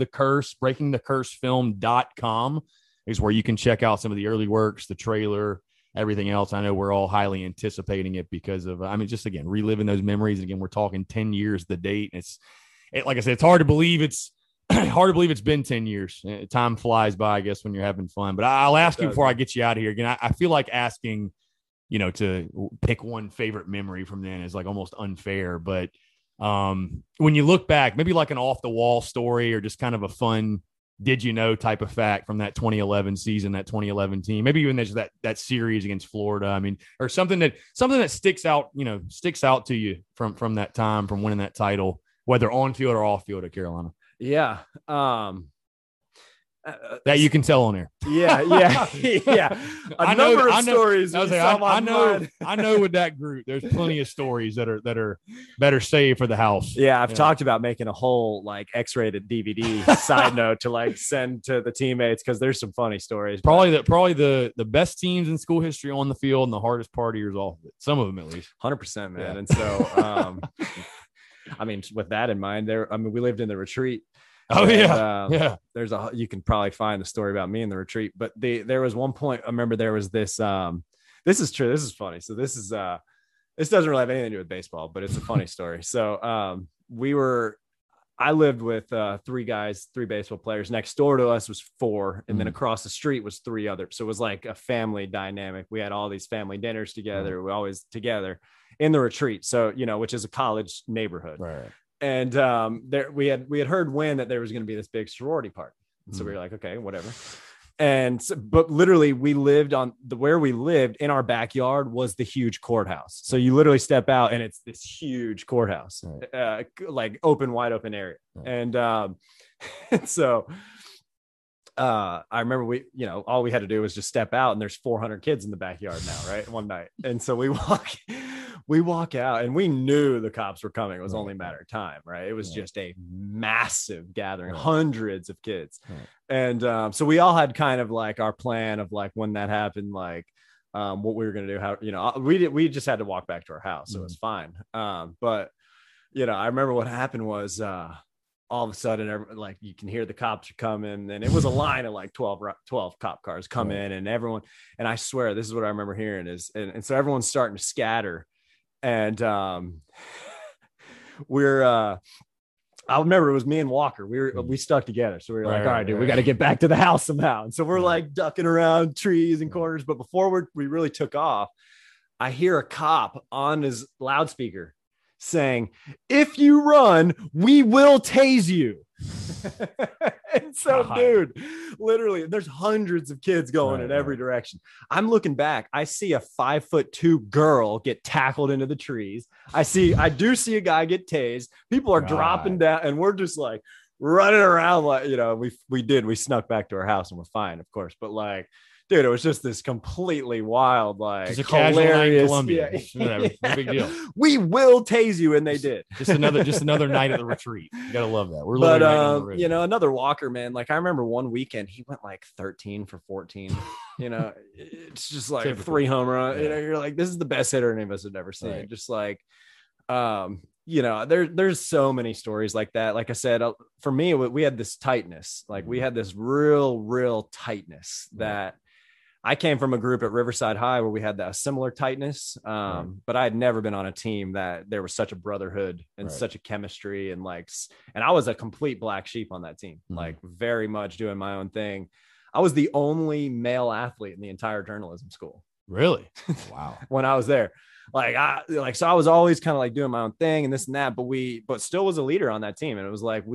breakingthecurse.com is where you can check out some of the early works, the trailer, everything else. I know we're all highly anticipating it because of just again reliving those memories. And again, we're talking 10 years the date. Like I said, it's hard to believe it's been 10 years. Time flies by, I guess, when you're having fun. But I'll ask you before I get you out of here. Again, I feel like asking, to pick one favorite memory from then is like almost unfair. But when you look back, maybe like an off the wall story or just kind of a fun, did you know type of fact from that 2011 season, that 2011 team, maybe even there's that series against Florida. I mean, or something that sticks out to you from that time, from winning that title, whether on field or off field at Carolina. Yeah. That you can tell on air. Yeah. A number of stories. I know with that group, there's plenty of stories that are better saved for the house. Yeah. I've talked about making a whole like X-rated DVD side note to like send to the teammates, because there's some funny stories. Probably the best teams in school history on the field and the hardest partiers off of it. Some of them at least. 100%, man. Yeah. And so, with that in mind, we lived in the retreat. Oh, yeah. You can probably find the story about me in the retreat, but there was one point, I remember there was this, this is true. This is funny. So this doesn't really have anything to do with baseball, but it's a funny story. So I lived with 3 guys, 3 baseball players. Next door to us was 4. And then across the street was 3 others. So it was like a family dynamic. We had all these family dinners together. We're always together in the retreat. So, which is a college neighborhood. Right. And we had heard wind that there was going to be this big sorority party. And so we were like, okay, whatever. And but literally we lived where we lived in our backyard was the huge courthouse. So you literally step out and it's this huge courthouse, like wide open area. And so I remember all we had to do was just step out, and there's 400 kids in the backyard now, right? One night. And so we walk out, and we knew the cops were coming. It was only a matter of time, right? It was just a massive gathering, hundreds of kids. And so we all had kind of like our plan of like when that happened, like what we were going to do, how, we just had to walk back to our house. So it was fine. But, I remember what happened was all of a sudden, like you can hear the cops are coming, and it was a line of like 12 cop cars come in, and everyone, and I swear, this is what I remember hearing is, and so everyone's starting to scatter. And I remember it was me and Walker. We stuck together. So we were like, all right, dude, we got to get back to the house somehow. And so we're like ducking around trees and corners. But before we really took off, I hear a cop on his loudspeaker saying, "If you run, we will tase you." And so, dude, literally, there's hundreds of kids going in every direction. I'm looking back. I see a 5'2" girl get tackled into the trees. I do see a guy get tased. People are dropping down, and we're just like running around. Like, we snuck back to our house and we're fine, of course. But like, dude, it was just this completely wild, like hilarious. Columbia. No big deal. We will tase you, and they did. Just another night at the retreat. You gotta love that. We're literally another Walker, man. Like I remember one weekend he went like 13 for 14. It's just like typical. 3 home runs. You're like, this is the best hitter any of us have ever seen. Right. Just like, there's so many stories like that. Like I said, for me, we had this tightness. Like we had this real tightness that. I came from a group at Riverside High where we had that similar tightness, but I had never been on a team that there was such a brotherhood and such a chemistry, and I was a complete black sheep on that team, like very much doing my own thing. I was the only male athlete in the entire journalism school. Really? Wow. When I was there, so I was always kind of like doing my own thing and this and that, but still was a leader on that team. And it was like,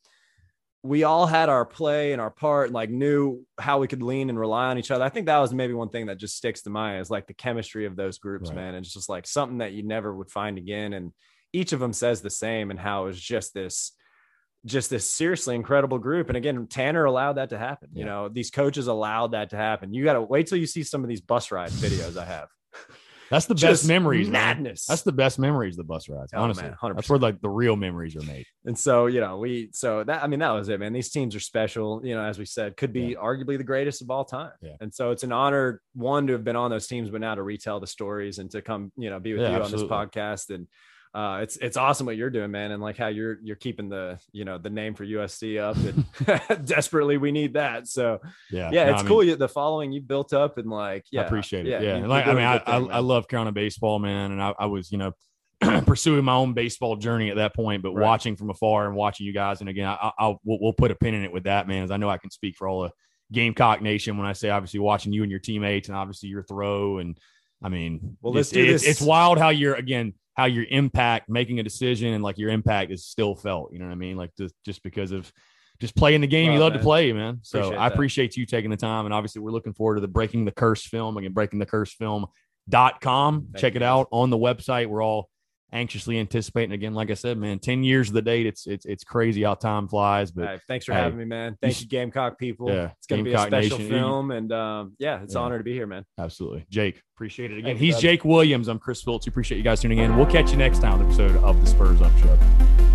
we all had our play and our part, and like knew how we could lean and rely on each other. I think that was maybe one thing that just sticks to mind is like the chemistry of those groups, man. And it's just like something that you never would find again. And each of them says the same, and how it was just this seriously incredible group. And again, Tanner allowed that to happen. These coaches allowed that to happen. You got to wait till you see some of these bus ride videos I have. That's the best memories, madness. Man. That's the best memories, the bus rides. Honestly, man, 100%. That's where like the real memories are made. And so, that was it, man. These teams are special. As we said, could be arguably the greatest of all time. Yeah. And so it's an honor, one, to have been on those teams, but now to retell the stories and to come, be with you on this podcast. And it's awesome what you're doing, man, and like how you're keeping the the name for USC up, and desperately we need that. So it's cool. The following you built up, and like I appreciate it. And like I love Carolina baseball, man, and I was pursuing my own baseball journey at that point, but watching from afar and watching you guys, and again we'll put a pin in it with that, man, as I know I can speak for all the Gamecock Nation when I say obviously watching you and your teammates, and obviously your throw, and I mean, let's do this. It's wild how how your impact, making a decision, and like your impact is still felt, you know what I mean? Like just because of just playing the game you love to play, man. So I appreciate you taking the time. And obviously we're looking forward to the Breaking the Curse film. Again, breakingthecurse.com. Check it out on the website. We're all anxiously anticipating. Again, like I said, man, 10 years of the date. It's crazy how time flies. But thanks for having me, man. Thank you, Gamecock people. Yeah, it's going to be a special film. And it's an honor to be here, man. Absolutely. Jake, appreciate it again. He's Jake Williams. I'm Chris Phillips. We appreciate you guys tuning in. We'll catch you next time on the episode of the Spurs Up Show.